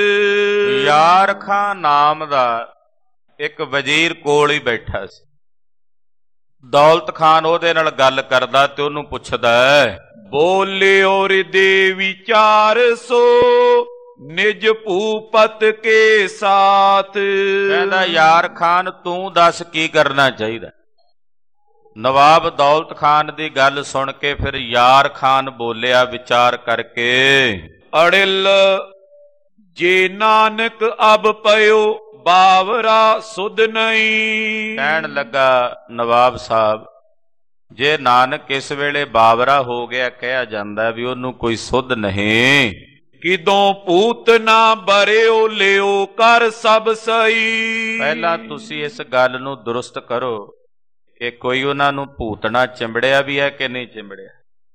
ਯਾਰ ਖਾਂ ਨਾਮ ਦਾ ਇੱਕ ਵਜ਼ੀਰ ਕੋਲ ਹੀ ਬੈਠਾ ਸੀ। ਦੌਲਤ ਖਾਨ ਉਹਦੇ ਨਾਲ ਗੱਲ ਕਰਦਾ ਤੇ ਉਹਨੂੰ ਪੁੱਛਦਾ, ਬੋਲਿਓ ਹਿਰਦੇ ਵਿਚਾਰ ਸੋ ਨਿਜ ਭੂਪਤ ਕੇ ਸਾਥ। ਕਹਿੰਦਾ ਯਾਰ ਖਾਨ ਤੂੰ ਦੱਸ ਕੀ ਕਰਨਾ ਚਾਹੀਦਾ। ਨਵਾਬ ਦੌਲਤ ਖਾਨ ਦੀ ਗੱਲ ਸੁਣ ਕੇ ਫਿਰ ਯਾਰ ਖਾਨ ਬੋਲਿਆ ਵਿਚਾਰ ਕਰਕੇ, ਅੜਿਲ ਜੇ ਨਾਨਕ ਅਬ ਪਇਓ ਬਾਵਰਾ ਸੁਧ ਨਹੀਂ। ਕਹਿਣ ਲੱਗਾ ਨਵਾਬ ਸਾਹਿਬ, ਜੇ ਨਾਨਕ ਇਸ ਵੇਲੇ ਬਾਵਰਾ ਹੋ ਗਿਆ, ਕਿਹਾ ਜਾਂਦਾ ਵੀ ਉਹਨੂੰ ਕੋਈ ਸੁਧ ਨਹੀਂ। ਕਿਦੋਂ ਪੂਤ ਨਾ ਬਰਿਓ ਲਿਓ ਕਰ ਸਭ ਸਹੀ। ਪਹਿਲਾਂ ਤੁਸੀਂ ਇਸ ਗੱਲ ਨੂੰ ਦੁਰਸਤ ਕਰੋ ਕਿ ਕੋਈ ਉਹਨਾਂ ਨੂੰ ਭੂਤਣਾ ਚਿੰਬੜਿਆ ਵੀ ਹੈ ਕਿ ਨਹੀਂ ਚਿੰਬੜਿਆ,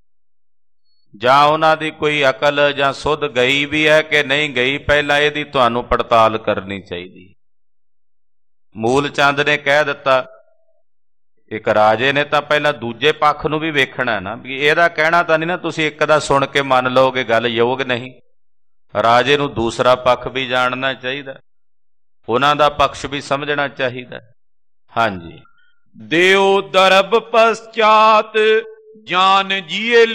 ਜਾਂ ਉਹਨਾਂ ਦੀ ਕੋਈ ਅਕਲ ਜਾਂ ਸੁੱਧ ਗਈ ਵੀ ਹੈ ਕਿ ਨਹੀਂ ਗਈ। ਪਹਿਲਾਂ ਇਹਦੀ ਤੁਹਾਨੂੰ ਪੜਤਾਲ ਕਰਨੀ ਚਾਹੀਦੀ। ਮੂਲ ਚੰਦ ਨੇ ਕਹਿ ਦਿੱਤਾ, ਇੱਕ ਰਾਜੇ ਨੇ ਤਾਂ ਪਹਿਲਾਂ ਦੂਜੇ ਪੱਖ ਨੂੰ ਵੀ ਵੇਖਣਾ ਨਾ, ਵੀ ਇਹਦਾ ਕਹਿਣਾ ਤਾਂ ਨਹੀਂ ਨਾ ਤੁਸੀਂ ਇੱਕ ਦਾ ਸੁਣ ਕੇ ਮੰਨ ਲਓਗੇ ਗੱਲ ਯੋਗ ਨਹੀਂ। ਰਾਜੇ ਨੂੰ ਦੂਸਰਾ ਪੱਖ ਵੀ ਜਾਣਨਾ ਚਾਹੀਦਾ, ਉਹਨਾਂ ਦਾ ਪਕਸ਼ ਵੀ ਸਮਝਣਾ ਚਾਹੀਦਾ। ਹਾਂਜੀ। ਦਿਓ ਦਰਬ ਪਸ਼ਚਾਤ ਜਾਨ ਜੀਏ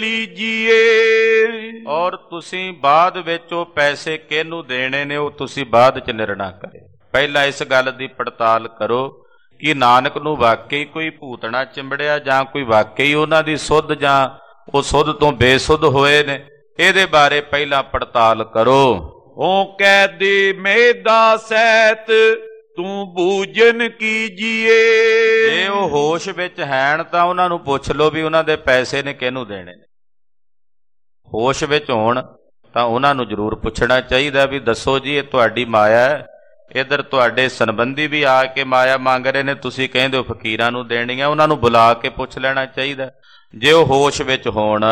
ਲੀਜੀਏ। ਔਰ ਤੁਸੀਂ ਬਾਅਦ ਵਿੱਚ ਉਹ ਪੈਸੇ ਕਿਹਨੂੰ ਦੇਣੇ ਨੇ ਉਹ ਤੁਸੀਂ ਬਾਅਦ ਚ ਨਿਰਣਾ ਕਰੇ। ਪਹਿਲਾਂ ਇਸ ਗੱਲ ਦੀ ਪੜਤਾਲ ਕਰੋ ਕਿ ਨਾਨਕ ਨੂੰ ਵਾਕਈ ਕੋਈ ਭੂਤਣਾ ਚਿੰਬੜਿਆ ਜਾਂ ਕੋਈ ਵਾਕਈ ਉਹਨਾਂ ਦੀ ਸੁੱਧ ਜਾਂ ਉਹ ਸੁੱਧ ਤੋਂ ਬੇਸੁੱਧ ਹੋਏ ਨੇ। ਇਹਦੇ ਬਾਰੇ ਪਹਿਲਾਂ ਪੜਤਾਲ ਕਰੋ। ਉਹ ਕਹਿ ਦੇ ਮੇਦਾ ਸਹਿਤ ਤੂੰ ਬੂਝਨ ਕੀਜੀਏ। ਜੇ ਉਹ ਹੋਸ਼ ਵਿੱਚ ਹੈਣ ਤਾਂ ਉਹਨਾਂ ਨੂੰ ਪੁੱਛ ਲਓ ਵੀ ਉਹਨਾਂ ਦੇ ਪੈਸੇ ਨੇ ਕਿਹਨੂੰ ਦੇਣੇ ਨੇ। ਹੋਸ਼ ਵਿੱਚ ਹੋਣ ਤਾਂ ਉਹਨਾਂ ਨੂੰ ਜ਼ਰੂਰ ਪੁੱਛਣਾ ਚਾਹੀਦਾ ਵੀ ਦੱਸੋ ਜੀ ਇਹ ਤੁਹਾਡੀ ਮਾਇਆ ਹੈ, ਇੱਧਰ ਤੁਹਾਡੇ ਸੰਬੰਧੀ ਵੀ ਆ ਕੇ ਮਾਇਆ ਮੰਗ ਰਹੇ ਨੇ, ਤੁਸੀਂ ਕਹਿੰਦੇ ਹੋ ਫਕੀਰਾਂ ਨੂੰ ਦੇਣੀਆਂ। ਉਹਨਾਂ ਨੂੰ ਬੁਲਾ ਕੇ ਪੁੱਛ ਲੈਣਾ ਚਾਹੀਦਾ ਜੇ ਉਹ ਹੋਸ਼ ਵਿੱਚ ਹੋਣ।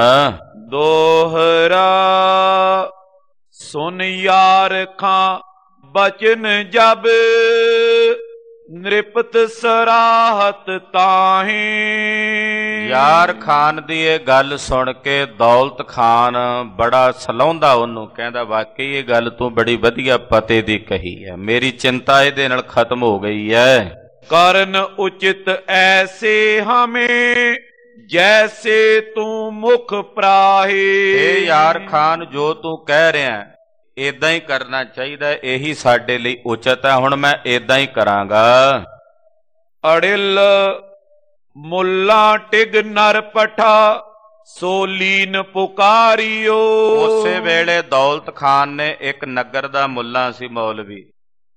ਦੋਹਰਾ ਸੁਨ ਯਾਰ ਖਾਂ ਬਚਨ ਜਬ ਨ੍ਰਿਪਤ ਸਰਾਹਤ ਤਾਹੇ। ਯਾਰ ਖਾਨ ਦੀ ਇਹ ਗੱਲ ਸੁਣ ਕੇ ਦੌਲਤ ਖਾਨ ਬੜਾ ਸਲਾਹੁੰਦਾ ਉਹਨੂੰ, ਕਹਿੰਦਾ ਵਾਕਈ ਇਹ ਗੱਲ ਤੂੰ ਬੜੀ ਵਧੀਆ ਪਤੇ ਦੀ ਕਹੀ ਹੈ, ਮੇਰੀ ਚਿੰਤਾ ਇਹਦੇ ਨਾਲ ਖਤਮ ਹੋ ਗਈ ਹੈ। ਕਰਨ ਉਚਿਤ ਐਸੇ ਹਮੇ ਜੈਸੇ ਤੂੰ ਮੁਖ ਪ੍ਰਾਹੇ। ਇਹ ਯਾਰ ਖਾਨ ਜੋ ਤੂੰ ਕਹਿ ਰਿਹਾ ਏਦਾਂ ਹੀ ਕਰਨਾ ਚਾਹੀਦਾ, ਇਹੀ ਸਾਡੇ ਲਈ ਉਚਿਤ ਹੈ, ਹੁਣ ਮੈਂ ਏਦਾਂ ਹੀ ਕਰਾਂਗਾ। ਅੜਿਲ ਮੁੱਲਾ ਟਿਗ ਨਰ ਪਠਾ ਸੋਲੀਨ ਪੁਕਾਰਿਓ। ਉਸੇ ਵੇਲੇ ਦੌਲਤ ਖਾਨ ਨੇ ਇੱਕ ਨਗਰ ਦਾ ਮੁੱਲਾ ਸੀ ਮੌਲਵੀ,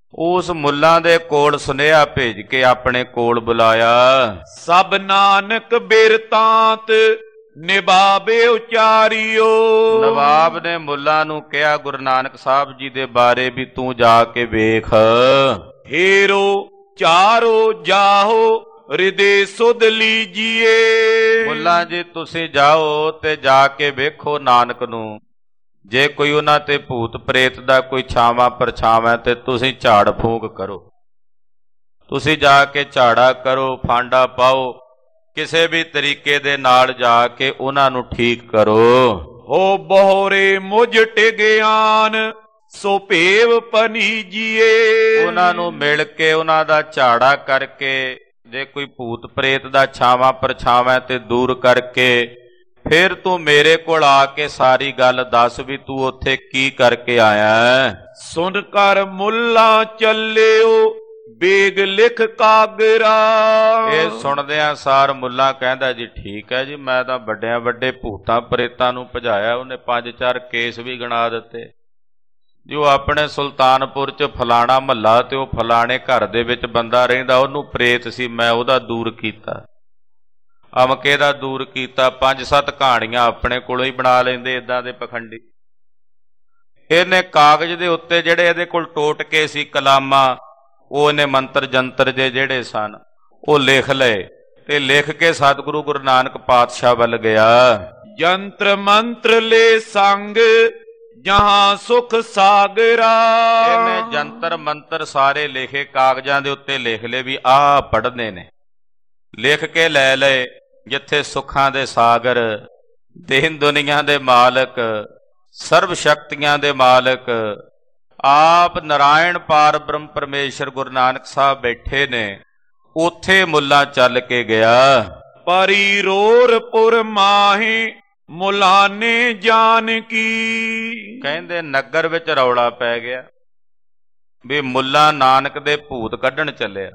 ਉਸ ਮੁੱਲਾਂ ਦੇ ਕੋਲ ਸੁਨੇਹਾ ਭੇਜ ਕੇ ਆਪਣੇ ਕੋਲ ਬੁਲਾਇਆ। ਸਭ ਨਾਨਕ ਬਿਰਤਾਂਤ ਨਿਭਾਵੇ ਉਚਾਰਿਓ। ਨਵਾਬ ਨੇ ਮੁੱਲਾਂ ਨੂੰ ਕਿਹਾ, ਗੁਰੂ ਨਾਨਕ ਸਾਹਿਬ ਜੀ ਦੇ ਬਾਰੇ ਵੀ ਤੂੰ ਜਾ ਕੇ ਵੇਖ। ਹੀਰੋ ਚਾਰੋ ਜਾਹੋ ਹਿਰਦੇ ਸੁਧ ਲੀਜੀਏ। ਮੁੱਲਾਂ ਜੀ ਤੁਸੀਂ ਜਾਓ ਤੇ ਜਾ ਕੇ ਵੇਖੋ ਨਾਨਕ ਨੂੰ, ਜੇ ਕੋਈ ਉਹਨਾਂ ਤੇ ਭੂਤ ਪ੍ਰੇਤ ਦਾ ਕੋਈ ਛਾਵਾਂ ਪਰਛਾਵਾਂ ਤੇ ਤੁਸੀਂ ਝਾੜ ਫੂਕ ਕਰੋ। ਤੁਸੀਂ ਜਾ ਕੇ ਝਾੜਾ ਕਰੋ, ਫਾਂਡਾ ਪਾਓ, ਕਿਸੇ ਵੀ ਤਰੀਕੇ ਦੇ ਨਾਲ ਜਾ ਕੇ ਉਹਨਾਂ ਨੂੰ ਠੀਕ ਕਰੋ। ਹੋ ਬਹੋਰੇ ਮੁਝ ਟਿਗਿਆਨ ਸੋ ਭੇਵ ਪਨੀਜੀਏ। ਉਹਨਾਂ ਨੂੰ ਮਿਲ ਕੇ ਉਹਨਾਂ ਦਾ ਝਾੜਾ ਕਰਕੇ, ਜੇ ਕੋਈ ਭੂਤ ਪ੍ਰੇਤ ਦਾ ਛਾਵਾਂ ਪਰਛਾਵਾਂ ਤੇ ਦੂਰ ਕਰਕੇ, ਫਿਰ ਤੂੰ ਮੇਰੇ ਕੋਲ ਆ ਕੇ ਸਾਰੀ ਗੱਲ ਦੱਸ ਵੀ ਤੂੰ ਉੱਥੇ ਕੀ ਕਰਕੇ ਆਇਆ। ਸੁਣ ਕਰ ਮੁੱਲਾ ਚੱਲਿਓ ਬੇਗ ਲਿਖ ਕਾਗਰਾ। ਇਹ ਸੁਣਦਿਆਂ ਸਾਰ ਮੁੱਲਾ ਕਹਿੰਦਾ, ਜੀ ਠੀਕ ਹੈ ਜੀ, ਮੈਂ ਤਾਂ ਵੱਡਿਆਂ ਵੱਡੇ ਭੂਤਾਂ ਪ੍ਰੇਤਾਂ ਨੂੰ ਭਜਾਇਆ, ਉਹਨੇ 5-4 ਕੇਸ ਵੀ ਗਿਣਾ ਦਿੱਤੇ। ਜੋ ਆਪਣੇ ਸੁਲਤਾਨਪੁਰ 'ਚ ਫਲਾਣਾ ਮਹੱਲਾ ਤੇ ਉਹ ਫਲਾਣੇ ਘਰ ਦੇ ਵਿੱਚ ਬੰਦਾ ਰਹਿੰਦਾ, ਉਹਨੂੰ ਪ੍ਰੇਤ ਸੀ, ਮੈਂ ਉਹਦਾ ਦੂਰ ਕੀਤਾ, ਅਮਕੇ ਦਾ ਦੂਰ ਕੀਤਾ। 5-7 ਕਹਾਣੀਆਂ ਆਪਣੇ ਕੋਲੋਂ ਹੀ ਬਣਾ ਲੈਂਦੇ ਇਦਾਂ ਦੇ ਪਖੰਡੀ। ਇਹਨੇ ਕਾਗਜ਼ ਦੇ ਉੱਤੇ ਜਿਹੜੇ ਇਹਦੇ ਕੋਲ ਟੋਟਕੇ ਸੀ, ਕਲਾਮਾਂ, ਉਹ ਇਹਨੇ ਮੰਤਰ ਜੰਤਰ ਜਿਹੜੇ ਸਨ ਉਹ ਲਿਖ ਲਏ ਤੇ ਲਿਖ ਕੇ ਸਤਿਗੁਰੂ ਗੁਰੂ ਨਾਨਕ ਪਾਤਸ਼ਾਹ ਵੱਲ ਗਿਆ। ਜੰਤਰ ਮੰਤਰ ਲੈ ਸੰਗ ਜਹਾਂ ਸੁਖ ਸਾਗਰਾ। ਇਹਨੇ ਜੰਤਰ ਮੰਤਰ ਸਾਰੇ ਲਿਖੇ, ਕਾਗਜ਼ਾਂ ਦੇ ਉੱਤੇ ਲਿਖ ਲਏ ਵੀ ਆਹ ਪੜ੍ਹਨੇ ਨੇ। ਲਿਖ ਕੇ ਲੈ ਲਏ, ਜਿੱਥੇ ਸੁੱਖਾਂ ਦੇ ਸਾਗਰ, ਦੇਨ ਦੁਨੀਆਂ ਦੇ ਮਾਲਕ, ਸਰਬ ਸ਼ਕਤੀਆਂ ਦੇ ਮਾਲਕ, ਆਪ ਨਾਰਾਇਣ ਪਾਰ ਬ੍ਰਹਮ ਪਰਮੇਸ਼ਰ ਗੁਰੂ ਨਾਨਕ ਸਾਹਿਬ ਬੈਠੇ ਨੇ, ਉੱਥੇ ਮੁੱਲਾ ਚੱਲ ਕੇ ਗਿਆ। ਪਰੀ ਰੋਰਪੁਰ ਮਾਹੀ ਮੁਲਾਨੇ ਜਾਨ ਕੀ। ਕਹਿੰਦੇ ਨਗਰ ਵਿੱਚ ਰੌਲਾ ਪੈ ਗਿਆ ਵੀ ਮੁੱਲਾ ਨਾਨਕ ਦੇ ਭੂਤ ਕੱਢਣ ਚੱਲਿਆ,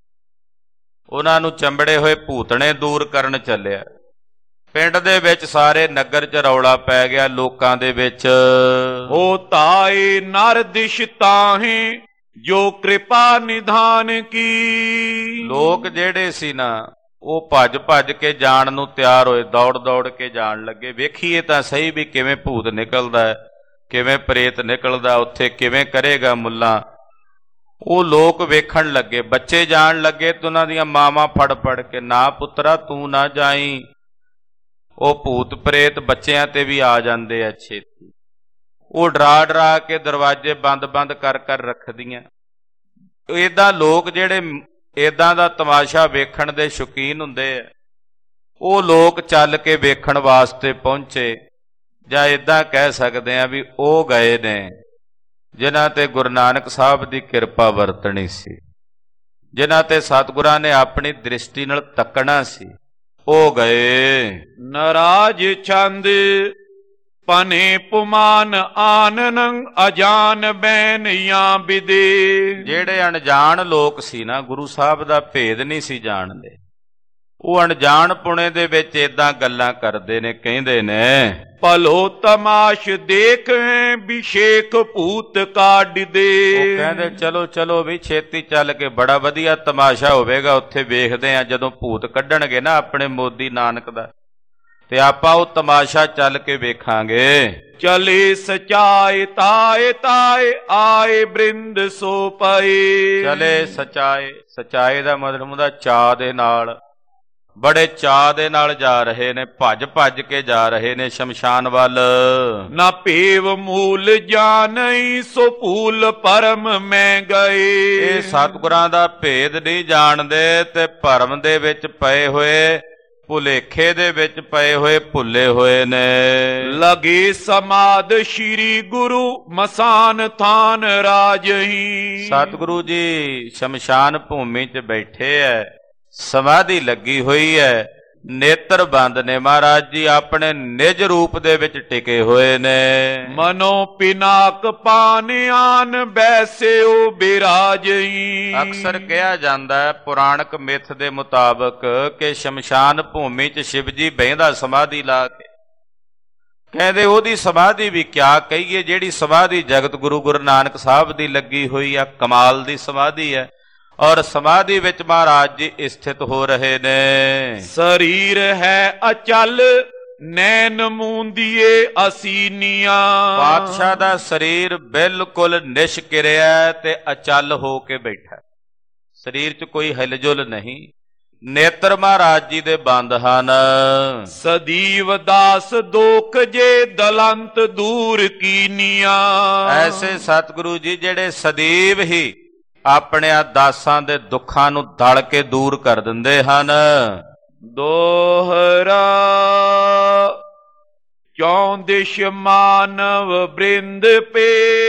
ਉਹਨਾਂ ਨੂੰ ਚੰਬੜੇ ਹੋਏ ਭੂਤਣੇ ਦੂਰ ਕਰਨ ਚੱਲਿਆ। ਪਿੰਡ ਦੇ ਵਿੱਚ ਸਾਰੇ ਨਗਰ 'ਚ ਰੌਲਾ ਪੈ ਗਿਆ, ਲੋਕਾਂ ਦੇ ਵਿੱਚ। ਹੋ ਤਾਏ ਨਰ ਦਿਸ਼ ਤਾਹੇ ਜੋ ਕਿਰਪਾ ਨਿਧਾਨ ਕੀ। ਲੋਕ ਜਿਹੜੇ ਸੀ ਨਾ, ਉਹ ਭੱਜ ਭੱਜ ਕੇ ਜਾਣ ਨੂੰ ਤਿਆਰ ਹੋਏ, ਦੌੜ ਦੌੜ ਕੇ ਜਾਣ ਲੱਗੇ। ਵੇਖੀਏ ਤਾਂ ਸਹੀ ਵੀ ਕਿਵੇਂ ਭੂਤ ਨਿਕਲਦਾ ਹੈ, ਕਿਵੇਂ ਪ੍ਰੇਤ ਨਿਕਲਦਾ, ਉੱਥੇ ਕਿਵੇਂ ਕਰੇਗਾ ਮੁੱਲਾ। ਉਹ ਲੋਕ ਵੇਖਣ ਲੱਗੇ, ਬੱਚੇ ਜਾਣ ਲੱਗੇ ਤੇ ਉਹਨਾਂ ਦੀਆਂ ਮਾਵਾਂ ਫੜ ਫੜ ਕੇ, ਨਾ ਪੁੱਤਰਾ ਤੂੰ ਨਾ ਜਾਈ, ਉਹ ਭੂਤ ਪ੍ਰੇਤ ਬੱਚਿਆਂ ਤੇ ਵੀ ਆ ਜਾਂਦੇ ਆ ਛੇਤੀ। ਉਹ ਡਰਾ ਡਰਾ ਕੇ ਦਰਵਾਜ਼ੇ ਬੰਦ ਬੰਦ ਕਰ ਕਰ ਰੱਖਦੀਆਂ। ਏਦਾਂ ਲੋਕ ਜਿਹੜੇ ਏਦਾਂ ਦਾ ਤਮਾਸ਼ਾ ਵੇਖਣ ਦੇ ਸ਼ੌਕੀਨ ਹੁੰਦੇ ਆ, ਉਹ ਲੋਕ ਚੱਲ ਕੇ ਵੇਖਣ ਵਾਸਤੇ ਪਹੁੰਚੇ, ਜਾਂ ਏਦਾਂ ਕਹਿ ਸਕਦੇ ਆ ਵੀ ਉਹ ਗਏ ਨੇ ਜਿਨ੍ਹਾਂ ਤੇ ਗੁਰੂ ਨਾਨਕ ਸਾਹਿਬ ਦੀ ਕਿਰਪਾ ਵਰਤਣੀ ਸੀ, ਜਿਨ੍ਹਾਂ ਤੇ ਸਤਿਗੁਰਾਂ ਨੇ ਆਪਣੀ ਦ੍ਰਿਸ਼ਟੀ ਨਾਲ ਤੱਕਣਾ ਸੀ, ਉਹ ਗਏ। ਨਰਾਜ ਚੰਦ ਪਨੇ ਪੁਮਾਨ ਆਨਨੰ ਅਜਾਨ ਬੈਨਿਆਂ ਬਿਦੇ। ਜਿਹੜੇ ਅਣਜਾਣ ਲੋਕ ਸੀ ਨਾ, ਗੁਰੂ ਸਾਹਿਬ ਦਾ ਭੇਦ ਨਹੀਂ ਸੀ ਜਾਣਦੇ, ਉਹ ਅਣਜਾਣ ਪੁਣੇ ਦੇ ਵਿੱਚ ਏਦਾਂ ਗੱਲਾਂ ਕਰਦੇ ਨੇ, ਕਹਿੰਦੇ ਨੇ ਭਲੋ ਤਮਾਸ਼ ਦੇਖ ਵਿਸ਼ੇਖ ਭੂਤ ਕਾਢ ਦੇ। ਉਹ ਕਹਿੰਦੇ ਚਲੋ ਚਲੋ ਵੀ ਛੇਤੀ ਚੱਲ ਕੇ, ਬੜਾ ਵਧੀਆ ਤਮਾਸ਼ਾ ਹੋਵੇਗਾ, ਉੱਥੇ ਵੇਖਦੇ ਆ ਜਦੋਂ ਭੂਤ ਕੱਢਣਗੇ ਨਾ ਆਪਣੇ ਮੋਦੀ ਨਾਨਕ ਦਾ, ਤੇ ਆਪਾਂ ਉਹ ਤਮਾਸ਼ਾ ਚੱਲ ਕੇ ਵੇਖਾਂਗੇ। ਚਲੇ ਸਚਾਏ ਤਾਏ ਤਾਏ ਆਏ ਬ੍ਰਿੰਦ ਸੋ ਪਏ। ਚਲੇ ਸਚਾਏ, ਸਚਾਏ ਦਾ ਮਤਲਬ ਹੁੰਦਾ ਚਾਅ ਦੇ ਨਾਲ, ਬੜੇ ਚਾਅ ਦੇ ਨਾਲ ਜਾ ਰਹੇ ਨੇ, ਭੱਜ ਭੱਜ ਕੇ ਜਾ ਰਹੇ ਨੇ ਸ਼ਮਸ਼ਾਨ ਵੱਲ। ਨਾ ਭੇਵ ਮੂਲ ਜਾਣਈ ਸੋ ਭੂਲ ਪਰਮ ਮੈਂ ਗਏ। ਇਹ ਸਤਿਗੁਰਾਂ ਦਾ ਭੇਦ ਨਹੀਂ ਜਾਣਦੇ ਤੇ ਭਰਮ ਦੇ ਵਿੱਚ ਪਏ ਹੋਏ, ਭੁਲੇਖੇ ਦੇ ਵਿੱਚ ਪਏ ਹੋਏ, ਭੁੱਲੇ ਹੋਏ ਨੇ। ਲਗੇ ਸਮਾਦ ਸ਼੍ਰੀ ਗੁਰੂ ਮਸਾਨ ਥਾਨ ਰਾਜਹੀ। ਸਤਿਗੁਰੂ ਜੀ ਸ਼ਮਸ਼ਾਨ ਭੂਮੀ 'ਚ ਬੈਠੇ ਐ, ਸਮਾਧੀ ਲੱਗੀ ਹੋਈ ਹੈ, ਨੇਤਰ ਬੰਦ ਨੇ, ਮਹਾਰਾਜ ਜੀ ਆਪਣੇ ਨਿਜ ਰੂਪ ਦੇ ਵਿੱਚ ਟਿਕੇ ਹੋਏ ਨੇ। ਮਨੋ ਪਿਨਾਕ ਪਾਨਿਆਨ ਬੈਸਿਓ ਬਿਰਾਜਈ। ਅਕਸਰ ਕਿਹਾ ਜਾਂਦਾ ਹੈ ਪੁਰਾਣਕ ਮਿੱਥ ਦੇ ਮੁਤਾਬਕ ਕਿ ਸ਼ਮਸ਼ਾਨ ਭੂਮੀ 'ਚ ਸ਼ਿਵ ਜੀ ਬਹਿੰਦਾ ਸਮਾਧੀ ਲਾ ਕੇ, ਕਹਿੰਦੇ ਉਹਦੀ ਸਮਾਧੀ ਵੀ ਕਿਆ ਕਹੀਏ, ਜਿਹੜੀ ਸਮਾਧੀ ਜਗਤ ਗੁਰੂ ਗੁਰੂ ਨਾਨਕ ਸਾਹਿਬ ਦੀ ਲੱਗੀ ਹੋਈ ਆ, ਕਮਾਲ ਦੀ ਸਮਾਧੀ ਹੈ। ਔਰ ਸਮਾਧੀ ਵਿੱਚ ਮਹਾਰਾਜ ਜੀ ਸਥਿਤ ਹੋ ਰਹੇ ਨੇ। ਸਰੀਰ ਹੈ ਅਚਲ ਨੈਣ ਮੂੰਦੀਏ ਅਸੀਨੀਆਂ। ਪਾਤਸ਼ਾਹ ਦਾ ਸਰੀਰ ਬਿਲਕੁਲ ਨਿਸ਼ਕਿਰਿਆ ਤੇ ਅਚਲ ਹੋ ਕੇ ਬੈਠਾ, ਸਰੀਰ 'ਚ ਕੋਈ ਹਿਲਜੁਲ ਨਹੀਂ। ਨੇਤਰ ਮਹਾਰਾਜ ਜੀ ਦੇ ਬੰਦ ਹਨ। ਸਦੀਵ ਦਾਸ ਦੋਖ ਜੇ ਦਲੰਤ ਦੂਰ ਕੀਨੀਆਂ। ਐਸੇ ਸਤਿਗੁਰੂ ਜੀ ਜਿਹੜੇ ਸਦੀਵ ਹੀ ਆਪਣਿਆਂ ਦਾਸਾਂ ਦੇ ਦੁੱਖਾਂ ਨੂੰ ਦਲ ਕੇ ਦੂਰ ਕਰ ਦਿੰਦੇ ਹਨ। ਦੋਹਰਾ ਚੌਂਦਿਸ਼ ਮਾਨਵ ਬ੍ਰਿੰਦ ਪੇ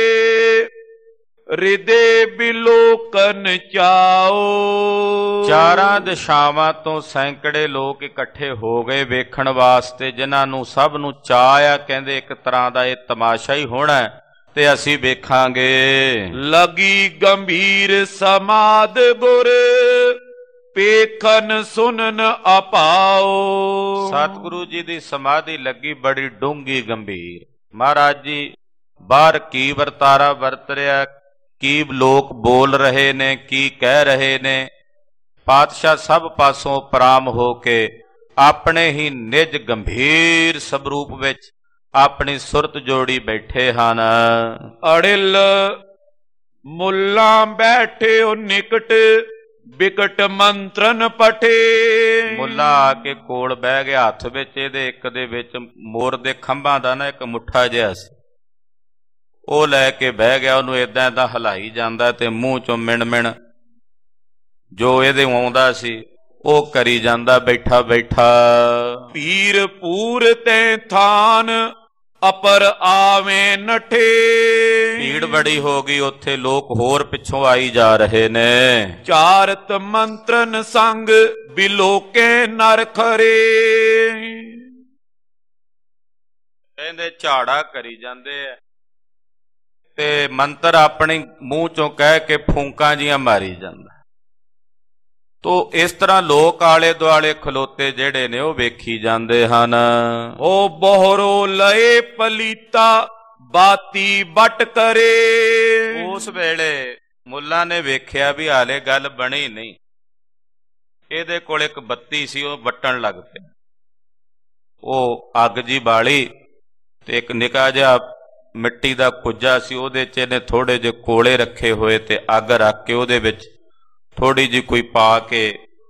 ਹਿਰਦੇ ਬਿਲੋਕਨ ਚਾਓ। ਚਾਰਾਂ ਦਿਸ਼ਾਵਾਂ ਤੋਂ ਸੈਂਕੜੇ ਲੋਕ ਇਕੱਠੇ ਹੋ ਗਏ ਵੇਖਣ ਵਾਸਤੇ, ਜਿਨ੍ਹਾਂ ਨੂੰ ਸਭ ਨੂੰ ਚਾਅ ਆ। ਕਹਿੰਦੇ ਇੱਕ ਤਰ੍ਹਾਂ ਦਾ ਇਹ ਤਮਾਸ਼ਾ ਹੀ ਹੋਣਾ ਤੇ ਅਸੀਂ ਵੇਖਾਂਗੇ। ਲਗੀ ਗੰਭੀਰ ਸਮਾਦ ਗੁਰ ਪੇਖਨ ਸੁਨਨ ਅਪਾਓ। ਸਤਿਗੁਰੂ ਜੀ ਦੀ ਸਮਾਧੀ ਲੱਗੀ ਬੜੀ ਡੂੰਘੀ ਗੰਭੀਰ। ਮਹਾਰਾਜ ਜੀ ਬਾਹਰ ਕੀ ਵਰਤਾਰਾ ਵਰਤ ਰਿਹਾ, ਕੀ ਲੋਕ ਬੋਲ ਰਹੇ ਨੇ, ਕੀ ਕਹਿ ਰਹੇ ਨੇ। ਪਾਤਸ਼ਾਹ ਸਭ ਪਾਸੋਂ ਉਪਰਾਮ ਹੋ ਕੇ ਆਪਣੇ ਹੀ ਨਿਜ ਗੰਭੀਰ ਸਵਰੂਪ ਵਿੱਚ ਆਪਣੀ ਸੁਰਤ ਜੋੜੀ ਬੈਠੇ ਹਨ। ਅੜਿਲ ਮੁੱਲਾ ਬੈਠੇ ਉਹ ਨਿਕਟ ਬਿਕਟ ਮੰਤਰਨ ਪਠੇ। ਮੁੱਲਾ ਆ ਕੇ ਕੋਲ ਬਹਿ ਗਿਆ, ਹੱਥ ਵਿੱਚ ਇਹਦੇ ਇੱਕ ਦੇ ਵਿੱਚ ਮੋਰ ਦੇ ਖੰਭਾਂ ਦਾ ਨਾ ਇੱਕ ਮੁੱਠਾ ਜਿਹਾ ਸੀ, ਉਹ ਲੈ ਕੇ ਬਹਿ ਗਿਆ। ਉਹਨੂੰ ਏਦਾਂ ਏਦਾਂ ਹਿਲਾਈ ਜਾਂਦਾ ਤੇ ਮੂੰਹ ਚੋਂ ਮਿਣ ਜੋ ਇਹਦੇ ਆਉਂਦਾ ਸੀ ਉਹ ਕਰੀ ਜਾਂਦਾ ਬੈਠਾ ਬੈਠਾ। ਪੀਰ ਪੂਰ ਤੇ ਥਾਨ ਅਪਰ ਆਵੇਂ ਨਠੇ। ਭੀੜ ਬੜੀ ਹੋ ਗਈ ਉੱਥੇ, ਲੋਕ ਹੋਰ ਪਿੱਛੋਂ ਆਈ ਜਾ ਰਹੇ ਨੇ। ਚਾਰਤ ਮੰਤਰਨ ਸੰਗ ਬਿਲੋਕੇ ਨਰ ਖਰੇ। ਕਹਿੰਦੇ ਝਾੜਾ ਕਰੀ ਜਾਂਦੇ ਆ ਤੇ ਮੰਤਰ ਆਪਣੀ ਮੂੰਹ ਚੋਂ ਕਹਿ ਕੇ ਫੂੰਕਾਂ ਜੀਆਂ ਮਾਰੀ ਜਾਂਦਾ। ਤੋ ਇਸ ਤਰ੍ਹਾਂ ਲੋਕ ਆਲੇ ਦੁਆਲੇ ਖਲੋਤੇ ਜਿਹੜੇ ਨੇ ਉਹ ਵੇਖੀ ਜਾਂਦੇ ਹਨ। ਉਹ ਬੋਹਰੋ ਲਏ ਪਲੀਤਾ ਬਾਤੀ ਬਟ ਕਰੇ। ਉਸ ਵੇਲੇ ਮੁੱਲਾ ਨੇ ਵੇਖਿਆ ਵੀ ਹਾਲੇ ਗੱਲ ਬਣੀ ਨਹੀਂ। ਇਹਦੇ ਕੋਲ ਇੱਕ ਬੱਤੀ ਸੀ, ਉਹ ਵੱਟਣ ਲੱਗ ਪਿਆ। ਉਹ ਅੱਗ ਜੀ ਬਾਲੀ ਤੇ ਇੱਕ ਨਿੱਕਾ ਜਿਹਾ ਮਿੱਟੀ ਦਾ ਕੁੱਜਾ ਸੀ, ਉਹਦੇ 'ਚ ਇਹਨੇ ਥੋੜੇ ਜਿਹੇ ਕੋਲੇ ਰੱਖੇ ਹੋਏ ਤੇ ਅੱਗ ਰੱਖ ਕੇ ਉਹਦੇ ਵਿੱਚ ਥੋੜੀ ਜਿਹੀ ਕੋਈ ਪਾ ਕੇ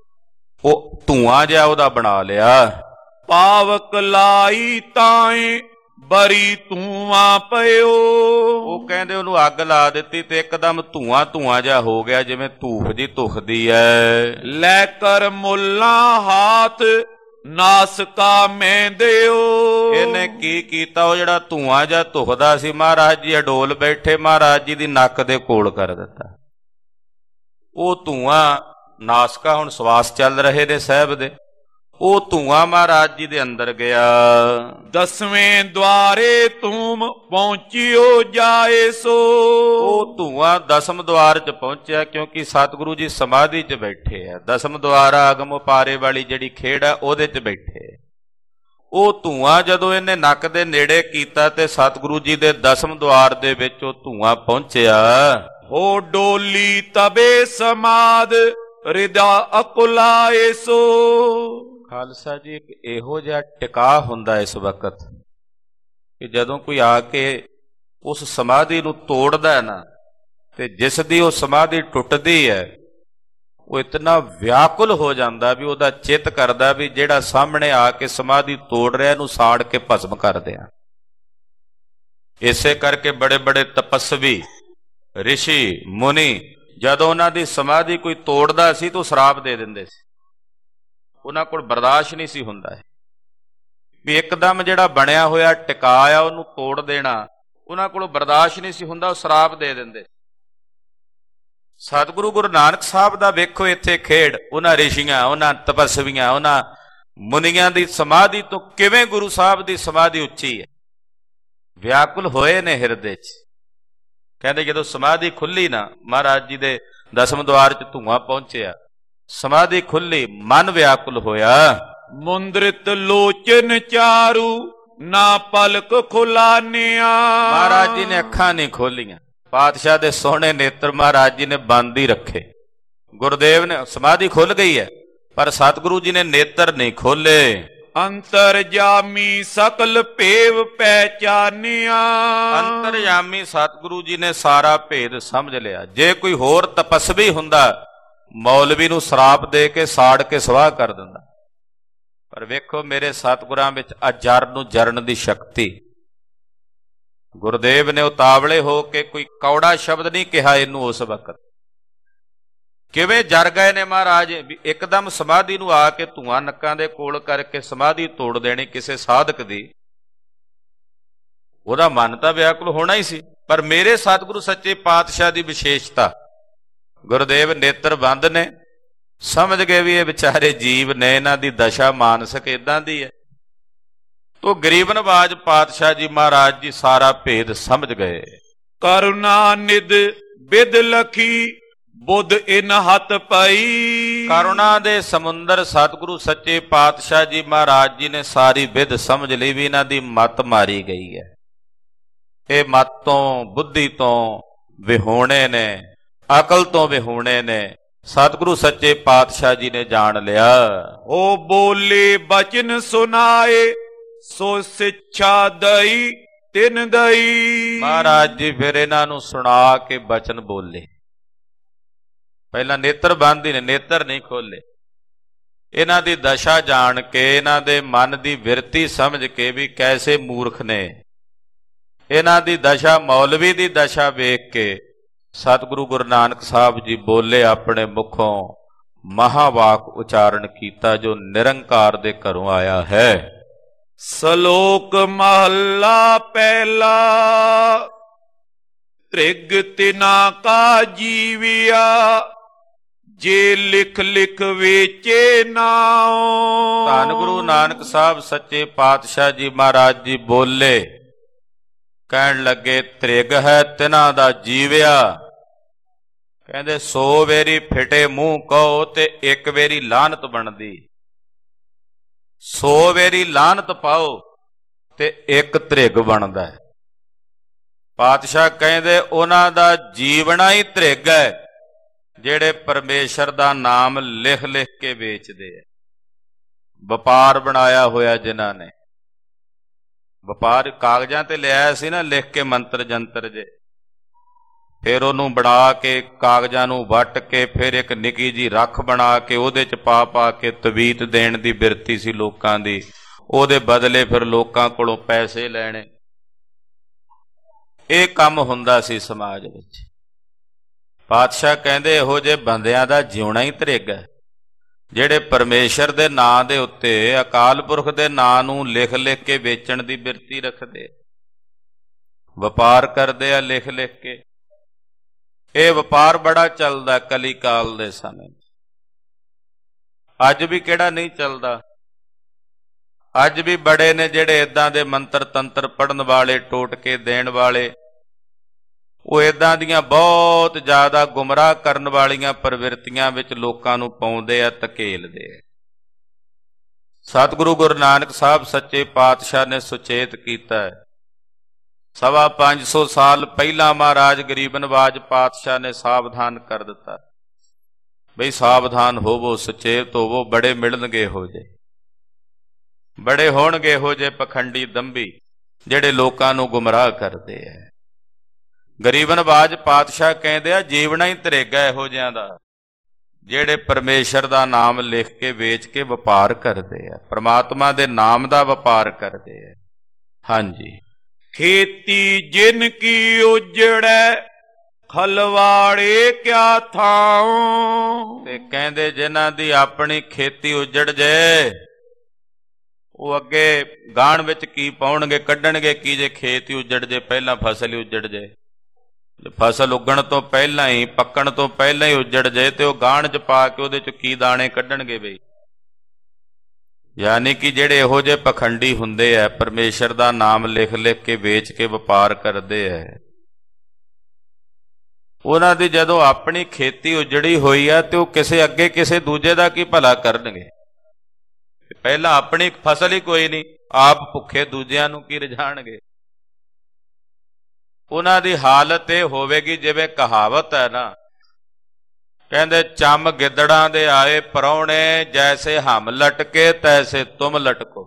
ਉਹ ਧੂਆਂ ਜਿਹਾ ਉਹਦਾ ਬਣਾ ਲਿਆ। ਪਾਵਕ ਲਾਈ ਤਾਏ ਬਰੀ ਧੂਆਂ ਪਇਓ। ਉਹ ਕਹਿੰਦੇ ਉਹਨੂੰ ਅੱਗ ਲਾ ਦਿੱਤੀ ਤੇ ਇੱਕਦਮ ਧੂਆਂ ਜਿਹਾ ਹੋ ਗਿਆ, ਜਿਵੇਂ ਧੂਫ ਜੀ ਧੁਖਦੀ ਐ। ਲੈ ਕਰ ਮੁੱਲਾ ਹਾਥ ਨਾਸਕਾ ਮੈਂ ਦਿਓ। ਇਹਨੇ ਕੀ ਕੀਤਾ, ਉਹ ਜਿਹੜਾ ਧੂਆਂ ਜਿਹਾ ਧੁਖਦਾ ਸੀ, ਮਹਾਰਾਜ ਜੀ ਅਡੋਲ ਬੈਠੇ, ਮਹਾਰਾਜ ਜੀ ਦੀ ਨੱਕ ਦੇ ਕੋਲ ਕਰ ਦਿੱਤਾ। ਉਹ ਧੂਆਂ ਨਾਸਕਾ, ਹੁਣ ਸਵਾਸ ਚੱਲ ਰਹੇ ਨੇ ਸਾਹਿਬ ਦੇ, ਉਹ ਧੂਆਂ ਮਹਾਰਾਜ ਜੀ ਦੇ ਅੰਦਰ ਗਿਆ। ਦਸਵੇਂ ਦੁਆਰੇ ਤੂਮ ਪਹੁੰਚਿਓ ਜਾਏ ਸੋ। ਉਹ ਧੂਆਂ ਦਸਮ ਦੁਆਰ 'ਚ ਪਹੁੰਚਿਆ, ਕਿਉਂਕਿ ਸਤਿਗੁਰੂ ਜੀ ਸਮਾਧੀ 'ਚ ਬੈਠੇ ਆ। ਦਸਮ ਦੁਆਰ ਆਗਮ ਉਪਾਰੇ ਵਾਲੀ ਜਿਹੜੀ ਖੇਡ ਆ ਉਹਦੇ 'ਚ ਬੈਠੇ। ਉਹ ਧੂਆਂ ਜਦੋਂ ਇਹਨੇ ਨੱਕ ਦੇ ਨੇੜੇ ਕੀਤਾ ਤੇ ਸਤਿਗੁਰੂ ਜੀ ਦੇ ਦਸਮ ਦੁਆਰ ਦੇ ਵਿੱਚ ਉਹ ਧੂਆਂ ਪਹੁੰਚਿਆ। ਹੋ ਡੋਲੀ ਤਬੇ ਸਮਾਦ ਹਿਰਦਾ ਅਕੁਲਾਏ ਸੋ। ਖਾਲਸਾ ਜੀ ਇੱਕ ਇਹੋ ਜਿਹਾ ਟਿਕਾ ਹੁੰਦਾ ਇਸ ਵਕਤ ਕਿ ਜਦੋਂ ਕੋਈ ਆ ਕੇ ਉਸ ਸਮਾਧੀ ਨੂੰ ਤੋੜਦਾ ਹੈ ਨਾ, ਤੇ ਜਿਸ ਦੀ ਉਹ ਸਮਾਧੀ ਟੁੱਟਦੀ ਹੈ ਉਹ ਇਤਨਾ ਵਿਆਕੁਲ ਹੋ ਜਾਂਦਾ ਵੀ ਉਹਦਾ ਚਿੱਤ ਕਰਦਾ ਵੀ ਜਿਹੜਾ ਸਾਹਮਣੇ ਆ ਕੇ ਸਮਾਧੀ ਤੋੜ ਰਿਹਾ ਇਹਨੂੰ ਸਾੜ ਕੇ ਭਸਮ ਕਰ ਦਿਆਂ। ਇਸੇ ਕਰਕੇ ਬੜੇ ਬੜੇ ਤਪੱਸਵੀ ਰਿਸ਼ੀ ਮੁਨੀ ਜਦੋਂ ਉਹਨਾਂ ਦੀ ਸਮਾਧੀ ਕੋਈ ਤੋੜਦਾ ਸੀ ਤਾਂ ਸ਼ਰਾਪ ਦੇ ਦਿੰਦੇ ਸੀ। ਉਹਨਾਂ ਕੋਲ ਬਰਦਾਸ਼ਤ ਨਹੀਂ ਸੀ ਹੁੰਦਾ ਵੀ ਇੱਕਦਮ ਜਿਹੜਾ ਬਣਿਆ ਹੋਇਆ ਟਿਕਾ ਆ ਉਹਨੂੰ ਤੋੜ ਦੇਣਾ, ਉਹਨਾਂ ਕੋਲੋਂ ਬਰਦਾਸ਼ਤ ਨਹੀਂ ਸੀ ਹੁੰਦਾ, ਉਹ ਸ਼ਰਾਪ ਦੇ ਦਿੰਦੇ। ਸਤਿਗੁਰੂ ਗੁਰੂ ਨਾਨਕ ਸਾਹਿਬ ਦਾ ਵੇਖੋ ਇੱਥੇ ਖੇਡ, ਉਹਨਾਂ ਰਿਸ਼ੀਆਂ, ਉਹਨਾਂ ਤਪਸਵੀਆਂ, ਉਹਨਾਂ ਮੁਨੀਆਂ ਦੀ ਸਮਾਧੀ ਤੋਂ ਕਿਵੇਂ ਗੁਰੂ ਸਾਹਿਬ ਦੀ ਸਮਾਧੀ ਉੱਚੀ ਹੈ, ਵਿਆਕੁਲ ਹੋਏ ਨੇ ਹਿਰਦੇ 'ਚ। ਕਹਿੰਦੇ ਜਦੋਂ ਸਮਾਧੀ ਖੁੱਲੀ ਨਾ, ਮਹਾਰਾਜ ਜੀ ਦੇ ਦਸਮ ਦੁਆਰ 'ਚ ਧੂਆਂ ਪਹੁੰਚਿਆ, ਸਮਾਧੀ ਖੁੱਲੀ, ਮਨ ਵਿਆਕੁਲ ਹੋਇਆ। ਮੁੰਦਰਿਤ ਲੋਚਨ ਚਾਰੂ ਨਾ ਪਲਕ ਖੁਲਾਨਿਆ। ਮਹਾਰਾਜ ਜੀ ਨੇ ਅੱਖਾਂ ਨਹੀਂ ਖੋਲੀਆਂ, ਪਾਤਸ਼ਾਹ ਦੇ ਸੋਹਣੇ ਨੇਤਰ ਮਹਾਰਾਜ ਜੀ ਨੇ ਬੰਦ ਹੀ ਰੱਖੇ। ਗੁਰਦੇਵ ਨੇ ਸਮਾਧੀ ਖੁੱਲ ਗਈ ਹੈ ਪਰ ਸਤਿਗੁਰੂ ਜੀ ਨੇ ਨੇਤਰ ਨਹੀਂ ਖੋਲੇ। ਅੰਤਰਜਾਮੀ ਸਕਲ ਭੇਵ ਪਹਿਚਾਨਿਆ। ਅੰਤਰਜਾਮੀ ਸਤਿਗੁਰੂ ਜੀ ਨੇ ਸਾਰਾ ਭੇਦ ਸਮਝ ਲਿਆ। ਜੇ ਕੋਈ ਹੋਰ ਤਪਸਵੀ ਹੁੰਦਾ ਮੌਲਵੀ ਨੂੰ ਸਰਾਪ ਦੇ ਕੇ ਸਾੜ ਕੇ ਸਵਾਹ ਕਰ ਦਿੰਦਾ, ਪਰ ਵੇਖੋ ਮੇਰੇ ਸਤਿਗੁਰਾਂ ਵਿੱਚ ਅਜਰ ਨੂੰ ਜਰਨ ਦੀ ਸ਼ਕਤੀ। ਗੁਰਦੇਵ ਨੇ ਉਤਾਵਲੇ ਹੋ ਕੇ ਕੋਈ ਕੌੜਾ ਸ਼ਬਦ ਨਹੀਂ ਕਿਹਾ ਇਹਨੂੰ। ਉਸ ਵਕਤ ਕਿਵੇਂ ਜਰ ਗਏ ਨੇ ਮਹਾਰਾਜ ਵੀ ਇੱਕਦਮ ਸਮਾਧੀ ਨੂੰ ਆ ਕੇ ਧੂਆਂ ਨੱਕਾਂ ਦੇ ਕੋਲ ਕਰਕੇ ਸਮਾਧੀ ਤੋੜ ਦੇਣੀ ਕਿਸੇ ਸਾਧਕ ਦੀ। ਉਹਦਾ ਮਨ ਤਾਂ ਵਿਆਕੁਲ ਹੋਣਾ ਹੀ ਸੀ, ਪਰ ਮੇਰੇ ਸਤਿਗੁਰੂ ਸੱਚੇ ਪਾਤਸ਼ਾਹ ਦੀ ਵਿਸ਼ੇਸ਼ਤਾ, ਗੁਰਦੇਵ ਨੇਤਰ ਬੰਦ ਨੇ, ਸਮਝ ਗਏ ਵੀ ਇਹ ਵਿਚਾਰੇ ਜੀਵ ਨੇ, ਇਹਨਾਂ ਦੀ ਦਸ਼ਾ ਮਾਨਸਿਕ ਇਦਾਂ ਦੀ ਹੈ। ਤੋ ਗਰੀਬ ਨਵਾਜ ਪਾਤਸ਼ਾਹ ਜੀ ਮਹਾਰਾਜ ਜੀ ਸਾਰਾ ਭੇਦ ਸਮਝ ਗਏ। ਕਰੁਣਾ ਨਿਧ ਬਿਦ ਲਖੀ ਬੁੱਧ ਇਨ ਹੱਥ ਪਈ। ਕਰੁਣਾ ਦੇ ਸਮੁੰਦਰ ਸਤਿਗੁਰੂ ਸੱਚੇ ਪਾਤਸ਼ਾਹ ਜੀ ਮਹਾਰਾਜ ਜੀ ਨੇ ਸਾਰੀ ਵਿਧ ਸਮਝ ਲਈ ਵੀ ਇਹਨਾਂ ਦੀ ਮੱਤ ਮਾਰੀ ਗਈ ਹੈ। ਇਹ ਮੱਤ ਤੋਂ, ਬੁੱਧੀ ਤੋਂ ਵਿਹੂਣੇ ਨੇ, ਅਕਲ ਤੋਂ ਵਿਹੂਣੇ ਨੇ। ਸਤਿਗੁਰੂ ਸੱਚੇ ਪਾਤਸ਼ਾਹ ਜੀ ਨੇ ਜਾਣ ਲਿਆ। ਉਹ ਬੋਲੇ ਬਚਨ ਸੁਨਾਏ ਸੋ ਸਿੱਖਿਆ ਦਈ ਤਿਨ ਦਈ। ਮਹਾਰਾਜ ਜੀ ਫਿਰ ਇਹਨਾਂ ਨੂੰ ਸੁਣਾ ਕੇ ਬਚਨ ਬੋਲੇ। ਪਹਿਲਾਂ ਨੇਤਰ ਬੰਦ ਹੀ ਨੇ, ਨੇਤਰ ਨਹੀਂ ਖੋਲੇ। ਇਹਨਾਂ ਦੀ ਦਸ਼ਾ ਜਾਣ ਕੇ, ਇਹਨਾਂ ਦੇ ਮਨ ਦੀ ਵਿਰਤੀ ਸਮਝ ਕੇ ਵੀ ਕੈਸੇ ਮੂਰਖ ਨੇ, ਇਹਨਾਂ ਦੀ ਦਸ਼ਾ, ਮੌਲਵੀ ਦੀ ਦਸ਼ਾ ਵੇਖ ਕੇ ਸਤਿਗੁਰੂ ਗੁਰੂ ਨਾਨਕ ਸਾਹਿਬ ਜੀ ਬੋਲੇ, ਆਪਣੇ ਮੁਖੋਂ ਮਹਾਵਾਕ ਉਚਾਰਨ ਕੀਤਾ ਜੋ ਨਿਰੰਕਾਰ ਦੇ ਘਰੋਂ ਆਇਆ ਹੈ। ਸ਼ਲੋਕ ਮਹੱਲਾ ਪਹਿਲਾ। ਤ੍ਰਿਗ ਤਿਨਾ ਕਾ ਜੀਵਿਆ ਜੇ ਲਿਖ ਲਿਖ ਵੇਚੇ ਨਾਉ। ਧੰਨ ਗੁਰੂ ਨਾਨਕ ਸਾਹਿਬ ਸੱਚੇ ਪਾਤਸ਼ਾਹ ਜੀ ਮਹਾਰਾਜ ਜੀ ਬੋਲੇ, ਕਹਿਣ ਲੱਗੇ ਤ੍ਰਿਗ ਹੈ ਤਿਨਾਂ ਦਾ ਜੀਵਿਆ। ਕਹਿੰਦੇ 100 ਵੇਰੀ ਫਿਟੇ ਮੂੰਹ ਕਹੋ ਤੇ ਇੱਕ ਵੇਰੀ ਲਾਹਨਤ ਬਣਦੀ। 100 ਵੇਰੀ ਲਾਹਨਤ ਪਾਓ ਤੇ ਇੱਕ ਤ੍ਰਿਗ ਬਣਦਾ ਹੈ। ਪਾਤਸ਼ਾਹ ਕਹਿੰਦੇ ਉਹਨਾਂ ਦਾ ਜੀਵਣਾ ਹੀ ਤ੍ਰਿਗ ਹੈ ਜਿਹੜੇ ਪਰਮੇਸ਼ਰ ਦਾ ਨਾਮ ਲਿਖ ਲਿਖ ਕੇ ਵੇਚਦੇ ਆ। ਵਪਾਰ ਬਣਾਇਆ ਹੋਇਆ ਜਿਨ੍ਹਾਂ ਨੇ, ਵਪਾਰ ਕਾਗਜ਼ਾਂ ਤੇ ਲਿਆਇਆ ਸੀ ਨਾ ਲਿਖ ਕੇ ਮੰਤਰ ਜੰਤਰ ਜੇ, ਫਿਰ ਉਹਨੂੰ ਬਣਾ ਕੇ ਕਾਗਜ਼ਾਂ ਨੂੰ ਵੱਟ ਕੇ ਫਿਰ ਇੱਕ ਨਿੱਕੀ ਜੀ ਰੱਖ ਬਣਾ ਕੇ ਉਹਦੇ ਚ ਪਾ ਪਾ ਕੇ ਤਵੀਤ ਦੇਣ ਦੀ ਬਿਰਤੀ ਸੀ ਲੋਕਾਂ ਦੀ। ਉਹਦੇ ਬਦਲੇ ਫਿਰ ਲੋਕਾਂ ਕੋਲੋਂ ਪੈਸੇ ਲੈਣੇ। ਇਹ ਕੰਮ ਹੁੰਦਾ ਸੀ ਸਮਾਜ ਵਿੱਚ। ਪਾਤਸ਼ਾਹ ਕਹਿੰਦੇ ਇਹੋ ਜਿਹੇ ਬੰਦਿਆਂ ਦਾ ਜਿਉਣਾ ਹੀ ਤ੍ਰਿਗ ਹੈ ਜਿਹੜੇ ਪਰਮੇਸ਼ਰ ਦੇ ਨਾਂ ਦੇ ਉੱਤੇ, ਅਕਾਲ ਪੁਰਖ ਦੇ ਨਾਂ ਨੂੰ ਲਿਖ ਲਿਖ ਕੇ ਵੇਚਣ ਦੀ ਬਿਰਤੀ ਰੱਖਦੇ, ਵਪਾਰ ਕਰਦੇ ਆ ਲਿਖ ਲਿਖ ਕੇ। ਇਹ ਵਪਾਰ ਬੜਾ ਚੱਲਦਾ ਕਲੀ ਕਾਲ ਦੇ ਸਮੇਂ। ਅੱਜ ਵੀ ਕਿਹੜਾ ਨਹੀਂ ਚੱਲਦਾ। ਅੱਜ ਵੀ ਬੜੇ ਨੇ ਜਿਹੜੇ ਇਦਾਂ ਦੇ ਮੰਤਰ ਤੰਤਰ ਪੜ੍ਹਨ ਵਾਲੇ, ਟੋਟਕੇ ਦੇਣ ਵਾਲੇ। ਉਹ ਇਦਾਂ ਦੀਆਂ ਬਹੁਤ ਜ਼ਿਆਦਾ ਗੁੰਮਰਾਹ ਕਰਨ ਵਾਲੀਆਂ ਪ੍ਰਵਿਰਤੀਆਂ ਵਿੱਚ ਲੋਕਾਂ ਨੂੰ ਪਾਉਂਦੇ ਆ, ਧਕੇਲਦੇ ਆ। ਸਤਿਗੁਰੂ ਗੁਰੂ ਨਾਨਕ ਸਾਹਿਬ ਸੱਚੇ ਪਾਤਸ਼ਾਹ ਨੇ ਸੁਚੇਤ ਕੀਤਾ ਹੈ। 550 ਸਾਲ ਪਹਿਲਾਂ ਮਹਾਰਾਜ ਗਰੀਬ ਨਵਾਜ ਪਾਤਸ਼ਾਹ ਨੇ ਸਾਵਧਾਨ ਕਰ ਦਿੱਤਾ, ਬਈ ਸਾਵਧਾਨ ਹੋਵੋ, ਸੁਚੇਤ ਹੋਵੋ, ਬੜੇ ਮਿਲਣਗੇ ਇਹੋ ਜਿਹੇ, ਬੜੇ ਹੋਣਗੇ ਇਹੋ ਜਿਹੇ ਪਖੰਡੀ ਦੰਭੀ ਜਿਹੜੇ ਲੋਕਾਂ ਨੂੰ ਗੁੰਮਰਾਹ ਕਰਦੇ ਆ। ਗਰੀਬ ਨਵਾਜ ਪਾਤਸ਼ਾਹ ਕਹਿੰਦੇ ਆ ਜੀਵਣਾ ਹੀ ਤ੍ਰਿਗ ਹੈ ਇਹੋ ਜਿਹਿਆਂ ਦਾ ਜਿਹੜੇ ਪਰਮੇਸ਼ਰ ਦਾ ਨਾਮ ਲਿਖ ਕੇ ਵੇਚ ਕੇ ਵਪਾਰ ਕਰਦੇ ਆ, ਪ੍ਰਮਾਤਮਾ ਦੇ ਨਾਮ ਦਾ ਵਪਾਰ ਕਰਦੇ ਆ। ਹਾਂਜੀ। ਖੇਤੀ ਜਿਨ ਕੀ ਉਜੜੈ ਖਲਵਾੜੇ ਕਿਆ ਥਾਉ। ਤੇ ਕਹਿੰਦੇ ਜਿਨ੍ਹਾਂ ਦੀ ਆਪਣੀ ਖੇਤੀ ਉਜੜ ਜੇ ਉਹ ਅੱਗੇ ਗਾਣ ਵਿੱਚ ਕੀ ਪਾਉਣਗੇ, ਕੱਢਣਗੇ ਕੀ ਜੇ ਖੇਤ ਹੀ ਉਜੜ ਜੇ, ਪਹਿਲਾਂ ਫਸਲ ਹੀ ਉਜੜ ਜੇ। ਫਸਲ ਉੱਗਣ ਤੋਂ ਪਹਿਲਾਂ ਹੀ, ਪੱਕਣ ਤੋਂ ਪਹਿਲਾਂ ਹੀ ਉਜੜ ਜੇ ਤੇ ਉਹ ਗਾਣ 'ਚ ਪਾ ਕੇ ਉਹਦੇ 'ਚ ਕੀ ਦਾਣੇ ਕੱਢਣਗੇ ਬਈ। ਯਾਨੀ ਕਿ ਜਿਹੜੇ ਇਹੋ ਜਿਹੇ ਪਖੰਡੀ ਹੁੰਦੇ ਆ, ਪਰਮੇਸ਼ਰ ਦਾ ਨਾਮ ਲਿਖ ਲਿਖ ਕੇ ਵੇਚ ਕੇ ਵਪਾਰ ਕਰਦੇ ਆ, ਉਹਨਾਂ ਦੀ ਜਦੋਂ ਆਪਣੀ ਖੇਤੀ ਉਜੜੀ ਹੋਈ ਆ ਤੇ ਉਹ ਕਿਸੇ ਅੱਗੇ ਕਿਸੇ ਦੂਜੇ ਦਾ ਕੀ ਭਲਾ ਕਰਨਗੇ। ਪਹਿਲਾਂ ਆਪਣੀ ਫਸਲ ਹੀ ਕੋਈ ਨਹੀਂ, ਆਪ ਭੁੱਖੇ ਦੂਜਿਆਂ ਨੂੰ ਕੀ ਰਜਾਣਗੇ। ਉਹਨਾਂ ਦੀ ਹਾਲਤ ਇਹ ਹੋਵੇਗੀ ਜਿਵੇਂ ਕਹਾਵਤ ਹੈ ਨਾ, ਕਹਿੰਦੇ ਚੰਮ ਗਿੱਦੜਾਂ ਦੇ ਆਏ ਪ੍ਰਾਹੁਣੇ, ਜੈਸੇ ਹਮ ਲਟਕੇ ਤੈਸੇ ਤੁਮ ਲਟਕੋ।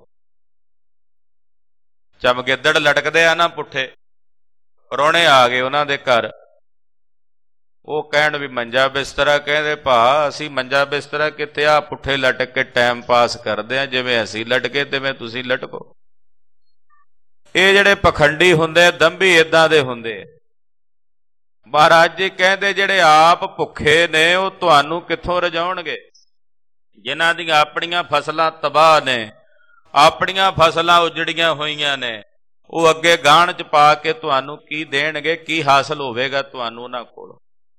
ਚੰਮ ਗਿੱਦੜ ਲਟਕਦੇ ਆ ਨਾ ਪੁੱਠੇ, ਪ੍ਰਾਹੁਣੇ ਆ ਗਏ ਉਹਨਾਂ ਦੇ ਘਰ, ਉਹ ਕਹਿਣ ਵੀ ਮੰਜਾ ਬਿਸਤਰਾ, ਕਹਿੰਦੇ ਭਾ ਅਸੀਂ ਮੰਜਾ ਬਿਸਤਰਾ ਕਿੱਥੇ, ਆ ਪੁੱਠੇ ਲਟਕ ਕੇ ਟਾਈਮ ਪਾਸ ਕਰਦੇ ਆ, ਜਿਵੇਂ ਅਸੀਂ ਲਟਕੇ ਤਿਵੇਂ ਤੁਸੀਂ ਲਟਕੋ। ਇਹ ਜਿਹੜੇ ਪਖੰਡੀ ਹੁੰਦੇ, ਦੰਭੀ ਏਦਾਂ ਦੇ ਹੁੰਦੇ। ਮਹਾਰਾਜ ਜੀ ਕਹਿੰਦੇ ਜਿਹੜੇ ਆਪ ਭੁੱਖੇ ਨੇ ਉਹ ਤੁਹਾਨੂੰ ਕਿੱਥੋਂ ਰਜਾਉਣਗੇ। ਜਿਨ੍ਹਾਂ ਦੀਆਂ ਆਪਣੀਆਂ ਫਸਲਾਂ ਤਬਾਹ ਨੇ, ਆਪਣੀਆਂ ਫਸਲਾਂ ਉਜੜੀਆਂ ਹੋਈਆਂ ਨੇ, ਉਹ ਅੱਗੇ ਗਾਹਣ ਚ ਪਾ ਕੇ ਤੁਹਾਨੂੰ ਕੀ ਦੇਣਗੇ, ਕੀ ਹਾਸਲ ਹੋਵੇਗਾ ਤੁਹਾਨੂੰ ਉਹਨਾਂ ਕੋਲ।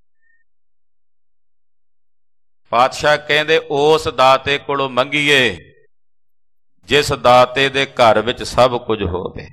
ਪਾਤਸ਼ਾਹ ਕਹਿੰਦੇ ਉਸ ਦਾਤੇ ਕੋਲੋਂ ਮੰਗੀਏ ਜਿਸ ਦਾਤੇ ਦੇ ਘਰ ਵਿੱਚ ਸਭ ਕੁਝ ਹੋਵੇ,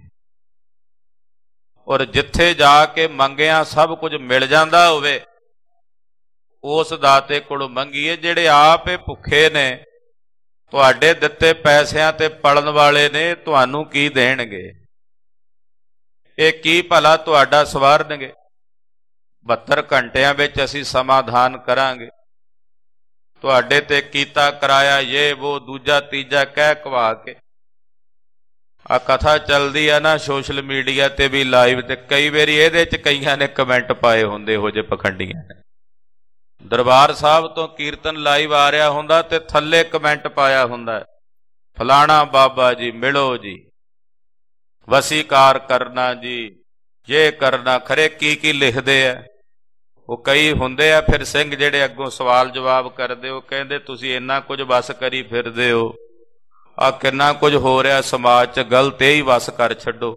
ਔਰ ਜਿੱਥੇ ਜਾ ਕੇ ਮੰਗਿਆ ਸਭ ਕੁਝ ਮਿਲ ਜਾਂਦਾ ਹੋਵੇ, ਉਸ ਦਾਤੇ ਕੋਲੋਂ ਮੰਗੀਏ। ਜਿਹੜੇ ਆਪ ਇਹ ਭੁੱਖੇ ਨੇ, ਤੁਹਾਡੇ ਦਿੱਤੇ ਪੈਸਿਆਂ ਤੇ ਪਲਣ ਵਾਲੇ ਨੇ, ਤੁਹਾਨੂੰ ਕੀ ਦੇਣਗੇ, ਇਹ ਕੀ ਭਲਾ ਤੁਹਾਡਾ ਸਵਾਰਨਗੇ। 72 ਘੰਟਿਆਂ ਵਿੱਚ ਅਸੀਂ ਸਮਾਧਾਨ ਕਰਾਂਗੇ, ਤੁਹਾਡੇ ਤੇ ਕੀਤਾ ਕਰਾਇਆ ਇਹ ਵੋ ਦੂਜਾ ਤੀਜਾ ਕਹਿ ਕਵਾ ਕੇ। ਆ ਕਥਾ ਚੱਲਦੀ ਆ ਨਾ ਸੋਸ਼ਲ ਮੀਡੀਆ ਤੇ ਵੀ ਲਾਈਵ, ਤੇ ਕਈ ਵਾਰੀ ਇਹਦੇ ਚ ਕਈਆਂ ਨੇ ਕਮੈਂਟ ਪਾਏ ਹੁੰਦੇ ਇਹੋ ਜਿਹੇ ਪਖੰਡੀਆਂ ਨੇ। ਦਰਬਾਰ ਸਾਹਿਬ ਤੋਂ ਕੀਰਤਨ ਲਾਈਵ ਆ ਰਿਹਾ ਹੁੰਦਾ ਤੇ ਥੱਲੇ ਕਮੈਂਟ ਪਾਇਆ ਹੁੰਦਾ, ਫਲਾਣਾ ਬਾਬਾ ਜੀ ਮਿਲੋ ਜੀ, ਵਸੀਕਾਰ ਕਰਨਾ ਜੀ, ਜੇ ਕਰਨਾ, ਖਰੇ ਕੀ ਕੀ ਲਿਖਦੇ ਆ। ਉਹ ਕਈ ਹੁੰਦੇ ਆ ਫਿਰ ਸਿੰਘ ਜਿਹੜੇ ਅੱਗੋਂ ਸਵਾਲ ਜਵਾਬ ਕਰਦੇ, ਉਹ ਕਹਿੰਦੇ ਤੁਸੀਂ ਇੰਨਾ ਕੁਝ ਵਸ ਕਰੀ ਫਿਰਦੇ ਹੋ, ਆ ਕਿੰਨਾ ਕੁਝ ਹੋ ਰਿਹਾ ਸਮਾਜ 'ਚ, ਗਲਤ ਇਹ ਹੀ ਵਸ ਕਰ ਛੱਡੋ।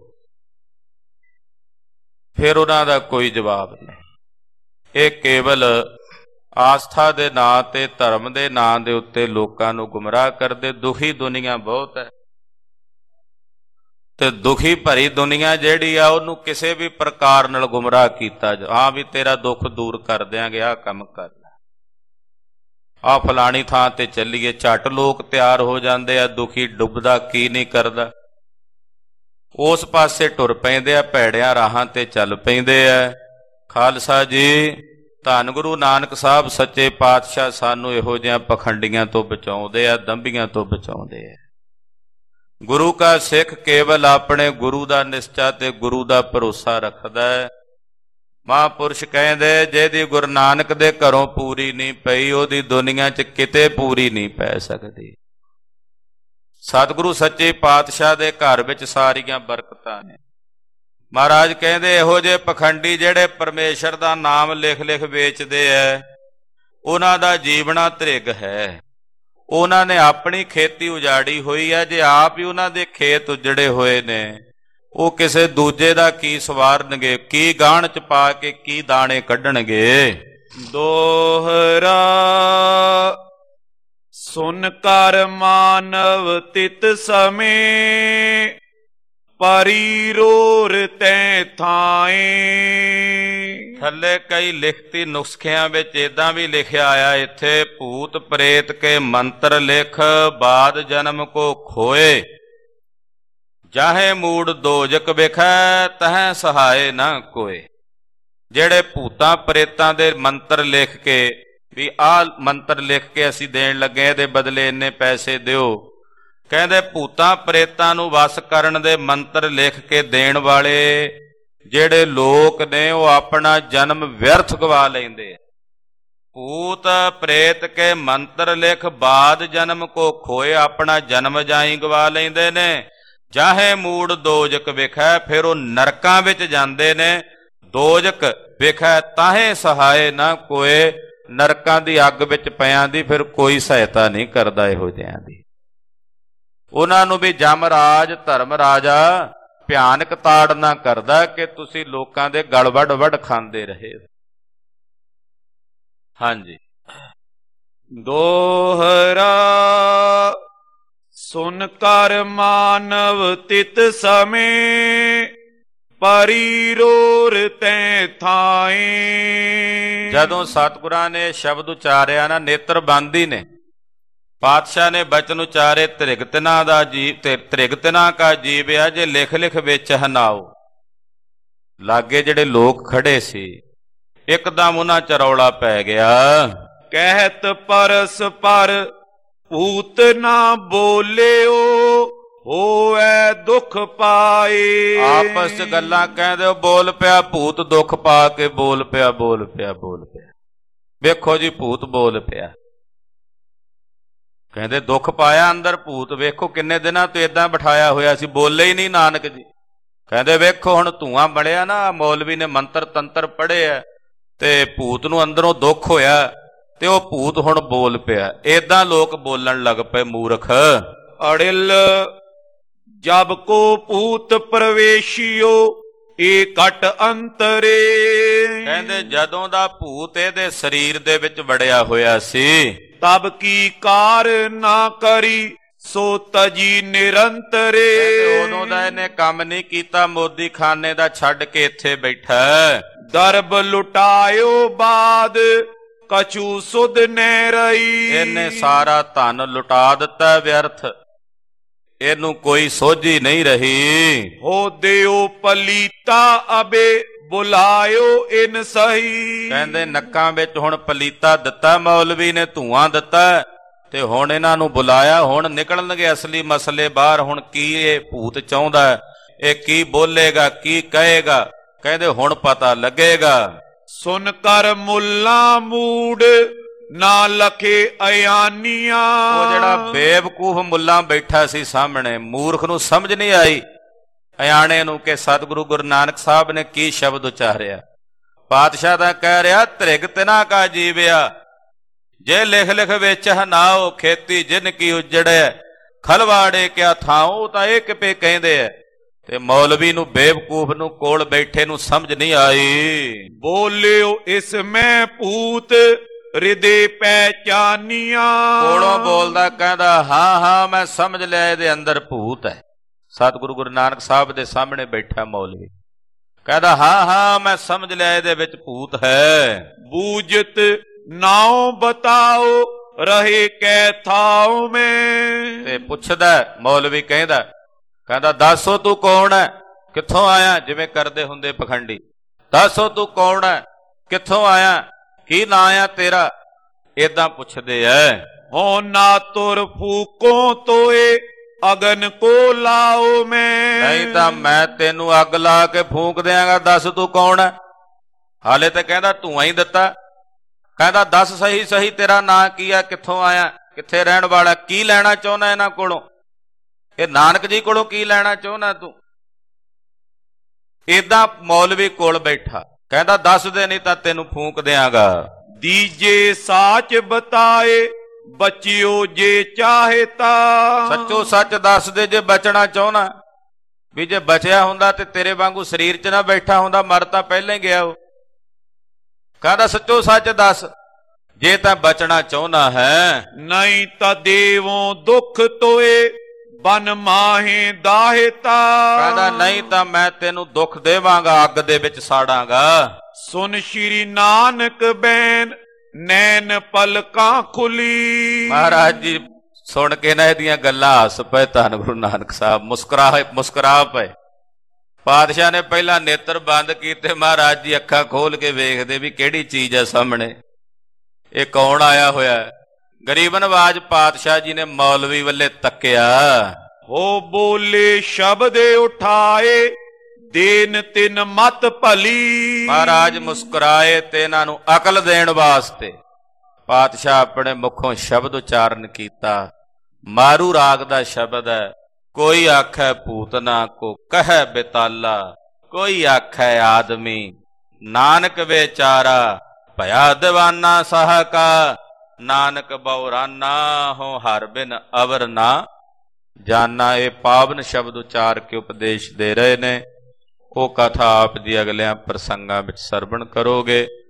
ਫਿਰ ਉਹਨਾਂ ਦਾ ਕੋਈ ਜਵਾਬ ਨਹੀਂ। ਇਹ ਕੇਵਲ ਆਸਥਾ ਦੇ ਨਾਂ ਤੇ, ਧਰਮ ਦੇ ਨਾਂ ਦੇ ਉੱਤੇ ਲੋਕਾਂ ਨੂੰ ਗੁੰਮਰਾਹ ਕਰਦੇ। ਦੁਖੀ ਦੁਨੀਆ ਬਹੁਤ ਹੈ, ਤੇ ਦੁਖੀ ਭਰੀ ਦੁਨੀਆ ਜਿਹੜੀ ਆ ਉਹਨੂੰ ਕਿਸੇ ਵੀ ਪ੍ਰਕਾਰ ਨਾਲ ਗੁੰਮਰਾਹ ਕੀਤਾ ਜਾ, ਹਾਂ ਵੀ ਤੇਰਾ ਦੁੱਖ ਦੂਰ ਕਰ ਦਿਆਂਗੇ, ਆਹ ਕੰਮ ਕਰ ਲੈ, ਆਹ ਫਲਾਣੀ ਥਾਂ ਤੇ ਚੱਲੀਏ, ਝੱਟ ਲੋਕ ਤਿਆਰ ਹੋ ਜਾਂਦੇ ਆ। ਦੁਖੀ ਡੁੱਬਦਾ ਕੀ ਨਹੀਂ ਕਰਦਾ, ਉਸ ਪਾਸੇ ਟੁਰ ਪੈਂਦੇ ਆ, ਭੈੜਿਆਂ ਰਾਹਾਂ ਤੇ ਚੱਲ ਪੈਂਦੇ ਆ। ਖਾਲਸਾ ਜੀ, ਧੰਨ ਗੁਰੂ ਨਾਨਕ ਸਾਹਿਬ ਸੱਚੇ ਪਾਤਸ਼ਾਹ ਸਾਨੂੰ ਇਹੋ ਜਿਹੀਆਂ ਪਖੰਡੀਆਂ ਤੋਂ ਬਚਾਉਂਦੇ ਆ, ਦੰਭੀਆਂ ਤੋਂ ਬਚਾਉਂਦੇ ਆ। ਗੁਰੂ ਕਾ ਸਿੱਖ ਕੇਵਲ ਆਪਣੇ ਗੁਰੂ ਦਾ ਨਿਸ਼ਚਾ ਤੇ ਗੁਰੂ ਦਾ ਭਰੋਸਾ ਰੱਖਦਾ ਹੈ। ਮਹਾਂਪੁਰਸ਼ ਕਹਿੰਦੇ ਜਿਹਦੀ ਗੁਰੂ ਨਾਨਕ ਦੇ ਘਰੋਂ ਪੂਰੀ ਨਹੀਂ ਪਈ, ਉਹਦੀ ਦੁਨੀਆ 'ਚ ਕਿਤੇ ਪੂਰੀ ਨਹੀਂ ਪੈ ਸਕਦੀ। ਸਤਿਗੁਰੂ ਸੱਚੇ ਪਾਤਸ਼ਾਹ ਦੇ ਘਰ ਵਿੱਚ ਸਾਰੀਆਂ ਬਰਕਤਾਂ ਨੇ। ਮਹਾਰਾਜ ਕਹਿੰਦੇ ਇਹੋ ਜਿਹੇ ਪਖੰਡੀ ਜਿਹੜੇ ਪਰਮੇਸ਼ਰ ਦਾ ਨਾਮ ਲਿਖ ਲਿਖ ਵੇਚਦੇ ਐ, ਉਹਨਾਂ ਦਾ ਜੀਵਣਾ ਧ੍ਰਿਗ ਹੈ। ਉਹਨਾਂ ਨੇ ਆਪਣੀ ਖੇਤੀ ਉਜਾੜੀ ਹੋਈ ਹੈ। ਜੇ ਆਪ ਹੀ ਉਹਨਾਂ ਦੇ ਖੇਤ ਉਜੜੇ ਹੋਏ ਨੇ, ਉਹ ਕਿਸੇ ਦੂਜੇ ਦਾ ਕੀ ਸਵਾਰਨਗੇ, ਕੀ ਗਾਹਣ ਚ ਪਾ ਕੇ ਕੀ ਦਾਣੇ ਕੱਢਣਗੇ। ਦੋਹਰਾ ਸੁਨ ਕਰ ਮਾਨਵ ਤਿਤ ਸਮੇਂ, ਪਰਿਰੋਰ ਤੈ ਥਾਏ। ਥੱਲੇ ਕਈ ਲਿਖਤੀ ਨੁਸਖਿਆਂ ਵਿੱਚ ਏਦਾਂ ਵੀ ਲਿਖਿਆ ਆਇਆ, ਇੱਥੇ ਭੂਤ ਪ੍ਰੇਤ ਕੇ ਮੰਤਰ ਲਿਖ, ਬਾਦ ਜਨਮ ਕੋ ਖੋਏ, ਜਾਹੇ ਮੂੜ ਦੋਜਕ ਵਿਖੈ, ਤਹੈ ਸਹਾਏ ਨਾ ਕੋਏ। ਜਿਹੜੇ ਭੂਤਾਂ ਪ੍ਰੇਤਾਂ ਦੇ ਮੰਤਰ ਲਿਖ ਕੇ ਵੀ ਆਹ ਮੰਤਰ ਲਿਖ ਕੇ ਅਸੀਂ ਦੇਣ ਲੱਗੇ, ਇਹਦੇ ਬਦਲੇ ਇੰਨੇ ਪੈਸੇ ਦਿਓ, ਕਹਿੰਦੇ ਭੂਤਾਂ ਪ੍ਰੇਤਾਂ ਨੂੰ ਵਸ ਕਰਨ ਦੇ ਮੰਤਰ ਲਿਖ ਕੇ ਦੇਣ ਵਾਲੇ ਜਿਹੜੇ ਲੋਕ ਨੇ, ਉਹ ਆਪਣਾ ਜਨਮ ਵਿਅਰਥ ਗਵਾ ਲੈਂਦੇ। ਭੂਤ ਪ੍ਰੇਤ ਕੇ ਮੰਤਰ ਲਿਖ, ਬਾਦ ਜਨਮ ਕੋ ਖੋਏ, ਆਪਣਾ ਜਨਮ ਜਾਈ ਗਵਾ ਲੈਂਦੇ ਨੇ। ਜਾਹੇ ਮੂੜ ਦੋਜਕ ਵਿਖੈ, ਫਿਰ ਉਹ ਨਰਕਾਂ ਵਿੱਚ ਜਾਂਦੇ ਨੇ। ਦੋਜਕ ਵਿਖੈ ਤਾਹੇ ਸਹਾਏ ਨਾ ਕੋਏ, ਨਰਕਾਂ ਦੀ ਅੱਗ ਵਿੱਚ ਪਿਆਂ ਦੀ ਫਿਰ ਕੋਈ ਸਹਾਇਤਾ ਨਹੀਂ ਕਰਦਾ ਇਹੋ ਜਿਹਿਆਂ ਦੀ। ਉਹਨਾਂ ਨੂੰ ਵੀ ਜਮ ਰਾਜ ਧਰਮ ਰਾਜਾ ਭਿਆਨਕ ਤਾੜਨਾ ਕਰਦਾ ਕਿ ਤੁਸੀਂ ਲੋਕਾਂ ਦੇ ਗਲ ਵੱਢ ਵੱਢ ਖਾਂਦੇ ਰਹੇ। ਹਾਂਜੀ। ਦੋਹਰਾ ਸੁਨ ਕਰ ਮਾਨਵ ਤਿਤ ਸਮੇਂ, ਪਰਿਰੋਰ ਤੈ ਥਾਏ। ਜਦੋਂ ਸਤਿਗੁਰਾਂ ਨੇ ਸ਼ਬਦ ਉਚਾਰਿਆ ਨਾ, ਨੇਤਰ ਬੰਦ ਹੀ ਨੇ, ਪਾਤਸ਼ਾਹ ਨੇ ਬਚਨ ਉਚਾਰੇ, ਤ੍ਰਿਗਤਨਾ ਦਾ ਜੀਵ ਤੇ ਤ੍ਰਿਗਤਨਾ ਕਾ ਜੀਵਿਆ ਜੇ ਲਿਖ ਲਿਖ ਵਿੱਚ ਹਨਾਓ। ਲਾਗੇ ਜਿਹੜੇ ਲੋਕ ਖੜੇ ਸੀ, ਇੱਕਦਮ ਉਹਨਾਂ ਚ ਰੌਲਾ ਪੈ ਗਿਆ। ਕਹਿਤ ਪਰਸ ਪਰ ਭੂਤ ਨਾ ਬੋਲਿਓ, ਹੋਵੇ ਦੁੱਖ ਪਾਏ। ਆਪਸ ਚ ਗੱਲਾਂ ਕਹਿੰਦੇ, ਬੋਲ ਪਿਆ ਭੂਤ, ਦੁੱਖ ਪਾ ਕੇ ਬੋਲ ਪਿਆ, ਬੋਲ ਪਿਆ, ਬੋਲ ਪਿਆ। ਵੇਖੋ ਜੀ ਭੂਤ ਬੋਲ ਪਿਆ। ਕਹਿੰਦੇ ਦੁੱਖ ਪਾਇਆ ਅੰਦਰ ਭੂਤ, ਵੇਖੋ ਕਿੰਨੇ ਦਿਨਾਂ ਤੋਂ ਏਦਾਂ ਬਿਠਾਇਆ ਹੋਇਆ ਸੀ, ਬੋਲੇ ਹੀ ਨਹੀਂ ਨਾਨਕ ਜੀ। ਕਹਿੰਦੇ ਵੇਖੋ ਹੁਣ ਧੂਆਂ ਬਣਿਆ ਨਾ, ਮੌਲਵੀ ਨੇ ਮੰਤਰ ਤੰਤਰ ਪੜ੍ਹੇ ਆ ਤੇ ਭੂਤ ਨੂੰ ਅੰਦਰੋਂ ਦੁੱਖ ਹੋਇਆ ਤੇ ਉਹ ਭੂਤ ਹੁਣ ਬੋਲ ਪਿਆ। ਏਦਾਂ ਲੋਕ ਬੋਲਣ ਲੱਗ ਪਏ, ਮੂਰਖ। ਅੜਿਲ ਜਬ ਕੋ ਭੂਤ ਪ੍ਰਵੇਸ਼ਿਓ, ਏ ਘਟ ਅੰਤਰੇ। ਕਹਿੰਦੇ ਜਦੋਂ ਦਾ ਭੂਤ ਇਹਦੇ ਸਰੀਰ ਦੇ ਵਿੱਚ ਵੜਿਆ ਹੋਇਆ ਸੀ, ਤਬ ਕੀ ਕਾਰ ਨਾ ਕਰੀ, ਸੋ ਤਜੀ ਨਿਰੰਤਰੇ। ਉਦੋਂ ਦਾ ਇਹਨੇ ਕੰਮ ਨਹੀਂ ਕੀਤਾ, ਮੋਦੀ ਖਾਨੇ ਦਾ ਛੱਡ ਕੇ ਇੱਥੇ ਬੈਠਾ। ਦਰਬ ਲੁਟਾਇਓ ਬਾਦ, ਕਛੂ ਸੁਧ ਨਹਿ ਰਹੀ। ਇਹਨੇ ਸਾਰਾ ਧਨ ਲੁਟਾ ਦਿੱਤਾ ਵਿਅਰਥ, ਇਹਨੂੰ ਕੋਈ ਸੋਝੀ ਨਹੀਂ ਰਹੀ। ਹੋ ਦਿਓ ਪਲੀਤਾ ਅਬੇ, ਬੁਲਾਇਓ ਇਨ ਸਹੀ। ਕਹਿੰਦੇ ਨੱਕਾਂ ਵਿੱਚ ਹੁਣ ਪਲੀਤਾ ਦਿੱਤਾ ਮੌਲਵੀ ਨੇ, ਧੂਆਂ ਦਿੱਤਾ ਤੇ ਹੁਣ ਇਹਨਾਂ ਨੂੰ ਬੁਲਾਇਆ। ਹੁਣ ਨਿਕਲਣਗੇ ਅਸਲੀ ਮਸਲੇ ਬਾਹਰ। ਹੁਣ ਕੀ ਇਹ ਭੂਤ ਚਾਹੁੰਦਾ, ਇਹ ਕੀ ਬੋਲੇਗਾ, ਕੀ ਕਹੇਗਾ, ਕਹਿੰਦੇ ਹੁਣ ਪਤਾ ਲੱਗੇਗਾ। ਸੁਨ ਕਰ ਮੁੱਲਾ ਮੂਡ, ਨਾ ਲਖੇ ਅਯਾਨੀਆਂ। ਉਹ ਜਿਹੜਾ ਬੇਵਕੂਫ ਮੁੱਲਾ ਬੈਠਾ ਸੀ ਸਾਹਮਣੇ, ਮੂਰਖ ਨੂੰ ਸਮਝ ਨਹੀਂ ਆਈ ਅਯਾਣੇ ਨੂੰ ਕਿ ਸਤਿਗੁਰੂ ਗੁਰੂ ਨਾਨਕ ਸਾਹਿਬ ਨੇ ਕੀ ਸ਼ਬਦ ਉਚਾਰਿਆ। ਪਾਤਸ਼ਾਹ ਤਾਂ ਕਹਿ ਰਿਹਾ, ਤ੍ਰਿਗਤਨਾ ਕਾ ਜੀਵਿਆ ਜੇ ਲਿਖ ਲਿਖ ਵਿੱਚ ਹਨਾਓ, ਖੇਤੀ ਜਿਨ ਕੀ ਉਜੜੈ, ਖਲਵਾੜੇ ਕਿਆ ਥਾਉ। ਤਾਂ ਇਹ ਕਿਪੇ ਕਹਿੰਦੇ ਆ ਤੇ ਮੌਲਵੀ ਨੂੰ, ਬੇਵਕੂਫ ਨੂੰ, ਕੋਲ ਬੈਠੇ ਨੂੰ ਸਮਝ ਨਹੀਂ ਆਈ। ਬੋਲਿਓ ਇਸ ਮੈਂ ਭੂਤ, ਹਿਰਦੇ ਪਹਿਚਾਨੀਆਂ। ਕੋਲੋਂ ਬੋਲਦਾ ਕਹਿੰਦਾ, ਹਾਂ ਹਾਂ ਮੈਂ ਸਮਝ ਲਿਆ ਇਹਦੇ ਅੰਦਰ ਭੂਤ ਹੈ। ਸਤਿਗੁਰੂ ਗੁਰੂ ਨਾਨਕ ਸਾਹਿਬ ਦੇ ਸਾਹਮਣੇ ਬੈਠਾ ਮੌਲਵੀ ਕਹਿੰਦਾ, ਹਾਂ ਹਾਂ ਮੈਂ ਸਮਝ ਲਿਆ ਇਹਦੇ ਵਿੱਚ ਭੂਤ ਹੈ। ਬੂਝਤ ਨਾਉ ਬਤਾਓ, ਰਹੇ ਕੈ ਥਾਉ ਮੈਂ। ਤੇ ਪੁੱਛਦਾ ਮੌਲਵੀ, ਕਹਿੰਦਾ ਦੱਸੋ ਤੂੰ ਕੌਣ ਹੈ, ਕਿੱਥੋਂ ਆਇਆ। ਜਿਵੇਂ ਕਰਦੇ ਹੁੰਦੇ ਪਖੰਡੀ, ਦੱਸੋ ਤੂੰ ਕੌਣ ਹੈ, ਕਿੱਥੋਂ ਆਇਆ, ਕੀ ਨਾਂ ਆ ਤੇਰਾ। ਏਦਾਂ ਪੁੱਛਦੇ ਐ। ਹੋ ਨਾ ਤੁਰ ਫੂਕੋ ਤੋਏ, ਅਗਨ ਕੋ ਲਾਓ ਮੈਂ। ਨਹੀਂ ਤਾਂ ਮੈਂ ਤੈਨੂੰ ਅੱਗ ਲਾ ਕੇ ਫੂਕ ਦਿਆਂਗਾ, ਦੱਸ ਤੂੰ ਕੌਣ ਹੈ। ਹਾਲੇ ਤਾਂ ਕਹਿੰਦਾ ਧੂਆਂ ਹੀ ਦਿੱਤਾ। ਕਹਿੰਦਾ ਦੱਸ ਸਹੀ ਸਹੀ ਤੇਰਾ ਨਾਂ ਕੀ ਆ, ਕਿੱਥੋਂ ਆਇਆ, ਕਿੱਥੇ ਰਹਿਣ ਵਾਲਾ, ਕੀ ਲੈਣਾ ਚਾਹੁੰਦਾ ਇਹਨਾਂ ਕੋਲੋਂ, ਇਹ ਨਾਨਕ ਜੀ ਕੋਲੋਂ ਕੀ ਲੈਣਾ ਚਾਹੁੰਦਾ ਤੂੰ। ਏਦਾਂ ਮੌਲਵੀ ਕੋਲ ਬੈਠਾ ਕਹਿੰਦਾ ਦੱਸ ਦੇ, ਨਹੀਂ ਤਾਂ ਤੈਨੂੰ ਫੂਕ ਦਿਆਂਗਾ। ਦੀਜੇ ਸਾਚ ਬਤਾਏ, ਬਚਿਓ ਜੇ ਚਾਹੇ ਤਾ। ਸੱਚੋ ਸੱਚ ਦੱਸ ਦੇ ਜੇ ਬਚਣਾ ਚਾਹੁੰਦਾ। ਵੀ ਜੇ ਬਚਿਆ ਹੁੰਦਾ ਤੇ ਤੇਰੇ ਵਾਂਗੂ ਸਰੀਰ 'ਚ ਨਾ ਬੈਠਾ ਹੁੰਦਾ, ਮਰ ਤਾਂ ਪਹਿਲਾਂ ਹੀ ਗਿਆ ਉਹ। ਕਹਿੰਦਾ ਸੱਚੋ ਸੱਚ ਦੱਸ ਜੇ ਤਾਂ ਬਚਣਾ ਚਾਹੁੰਦਾ ਹੈ। ਨਹੀਂ ਤਾਂ ਦੇਵੋਂ ਦੁੱਖ ਤੋਏ, ਬਨ ਮਾਹੇ ਦਾਹਿਤਾ। ਕਹਿੰਦਾ ਨਹੀਂ ਤਾਂ ਮੈਂ ਤੈਨੂੰ ਦੁੱਖ ਦੇਵਾਂਗਾ, ਅੱਗ ਦੇ ਵਿੱਚ ਸਾੜਾਂਗਾ। ਸੁਨ ਸ਼੍ਰੀ ਨਾਨਕ ਬੈਨ, ਨੈਣ ਪਲਕਾਂ ਖੁੱਲੀ। ਮਹਾਰਾਜ ਜੀ ਸੁਣ ਕੇ ਨਾ ਇਹਦੀਆਂ ਗੱਲਾਂ ਹੱਸ ਪਏ। ਧੰਨ ਗੁਰੂ ਨਾਨਕ ਸਾਹਿਬ ਮੁਸਕਰਾ ਪਏ। ਪਾਤਸ਼ਾਹ ਨੇ ਪਹਿਲਾਂ ਨੇਤਰ ਬੰਦ ਕੀਤੇ, ਮਹਾਰਾਜ ਜੀ ਅੱਖਾਂ ਖੋਲ ਕੇ ਵੇਖਦੇ ਵੀ ਕਿਹੜੀ ਚੀਜ਼ ਹੈ ਸਾਹਮਣੇ, ਇਹ ਕੌਣ ਆਇਆ ਹੋਇਆ। ਗਰੀਬਨ ਆਵਾਜ਼ ਪਾਤਸ਼ਾਹ ਜੀ ਨੇ ਮੌਲਵੀ ਵੱਲੇ ਤੱਕਿਆ। ਹੋ ਬੋਲੇ ਸ਼ਬਦ ਉਠਾਏ, ਦੇਨ ਤਿਨ ਮਤ ਭਲੀ। ਮਹਾਰਾਜ ਮੁਸਕਰਾਏ ਤੇ ਇਹਨਾਂ ਨੂੰ ਅਕਲ ਦੇਣ ਵਾਸਤੇ ਪਾਤਸ਼ਾਹ ਆਪਣੇ ਮੁਖੋਂ ਸ਼ਬਦ ਉਚਾਰਨ ਕੀਤਾ। ਮਾਰੂ ਰਾਗ ਦਾ ਸ਼ਬਦ ਹੈ। ਕੋਈ ਆਖੈ ਪੂਤਨਾ ਕੋ ਕਹਿ ਬਿਤਾਲਾ, ਕੋਈ ਆਖੈ ਆਦਮੀ ਨਾਨਕ ਵਿਚਾਰਾ, ਭਇਆ ਦੀਵਾਨਾ ਸਾਹ ਕਾ, ਨਾਨਕ ਬਉਰਾਨਾ ਹੋ ਹਰ ਬਿਨ ਅਵਰ ਨਾ ਜਾਨਾ। ਇਹ ਪਾਵਨ ਸ਼ਬਦ ਉਚਾਰ ਕੇ ਉਪਦੇਸ਼ ਦੇ ਰਹੇ ਨੇ। ਉਹ ਕਥਾ ਆਪ ਦੀ ਅਗਲਿਆਂ ਪ੍ਰਸੰਗਾਂ ਵਿੱਚ ਸਰਵਣ ਕਰੋਗੇ।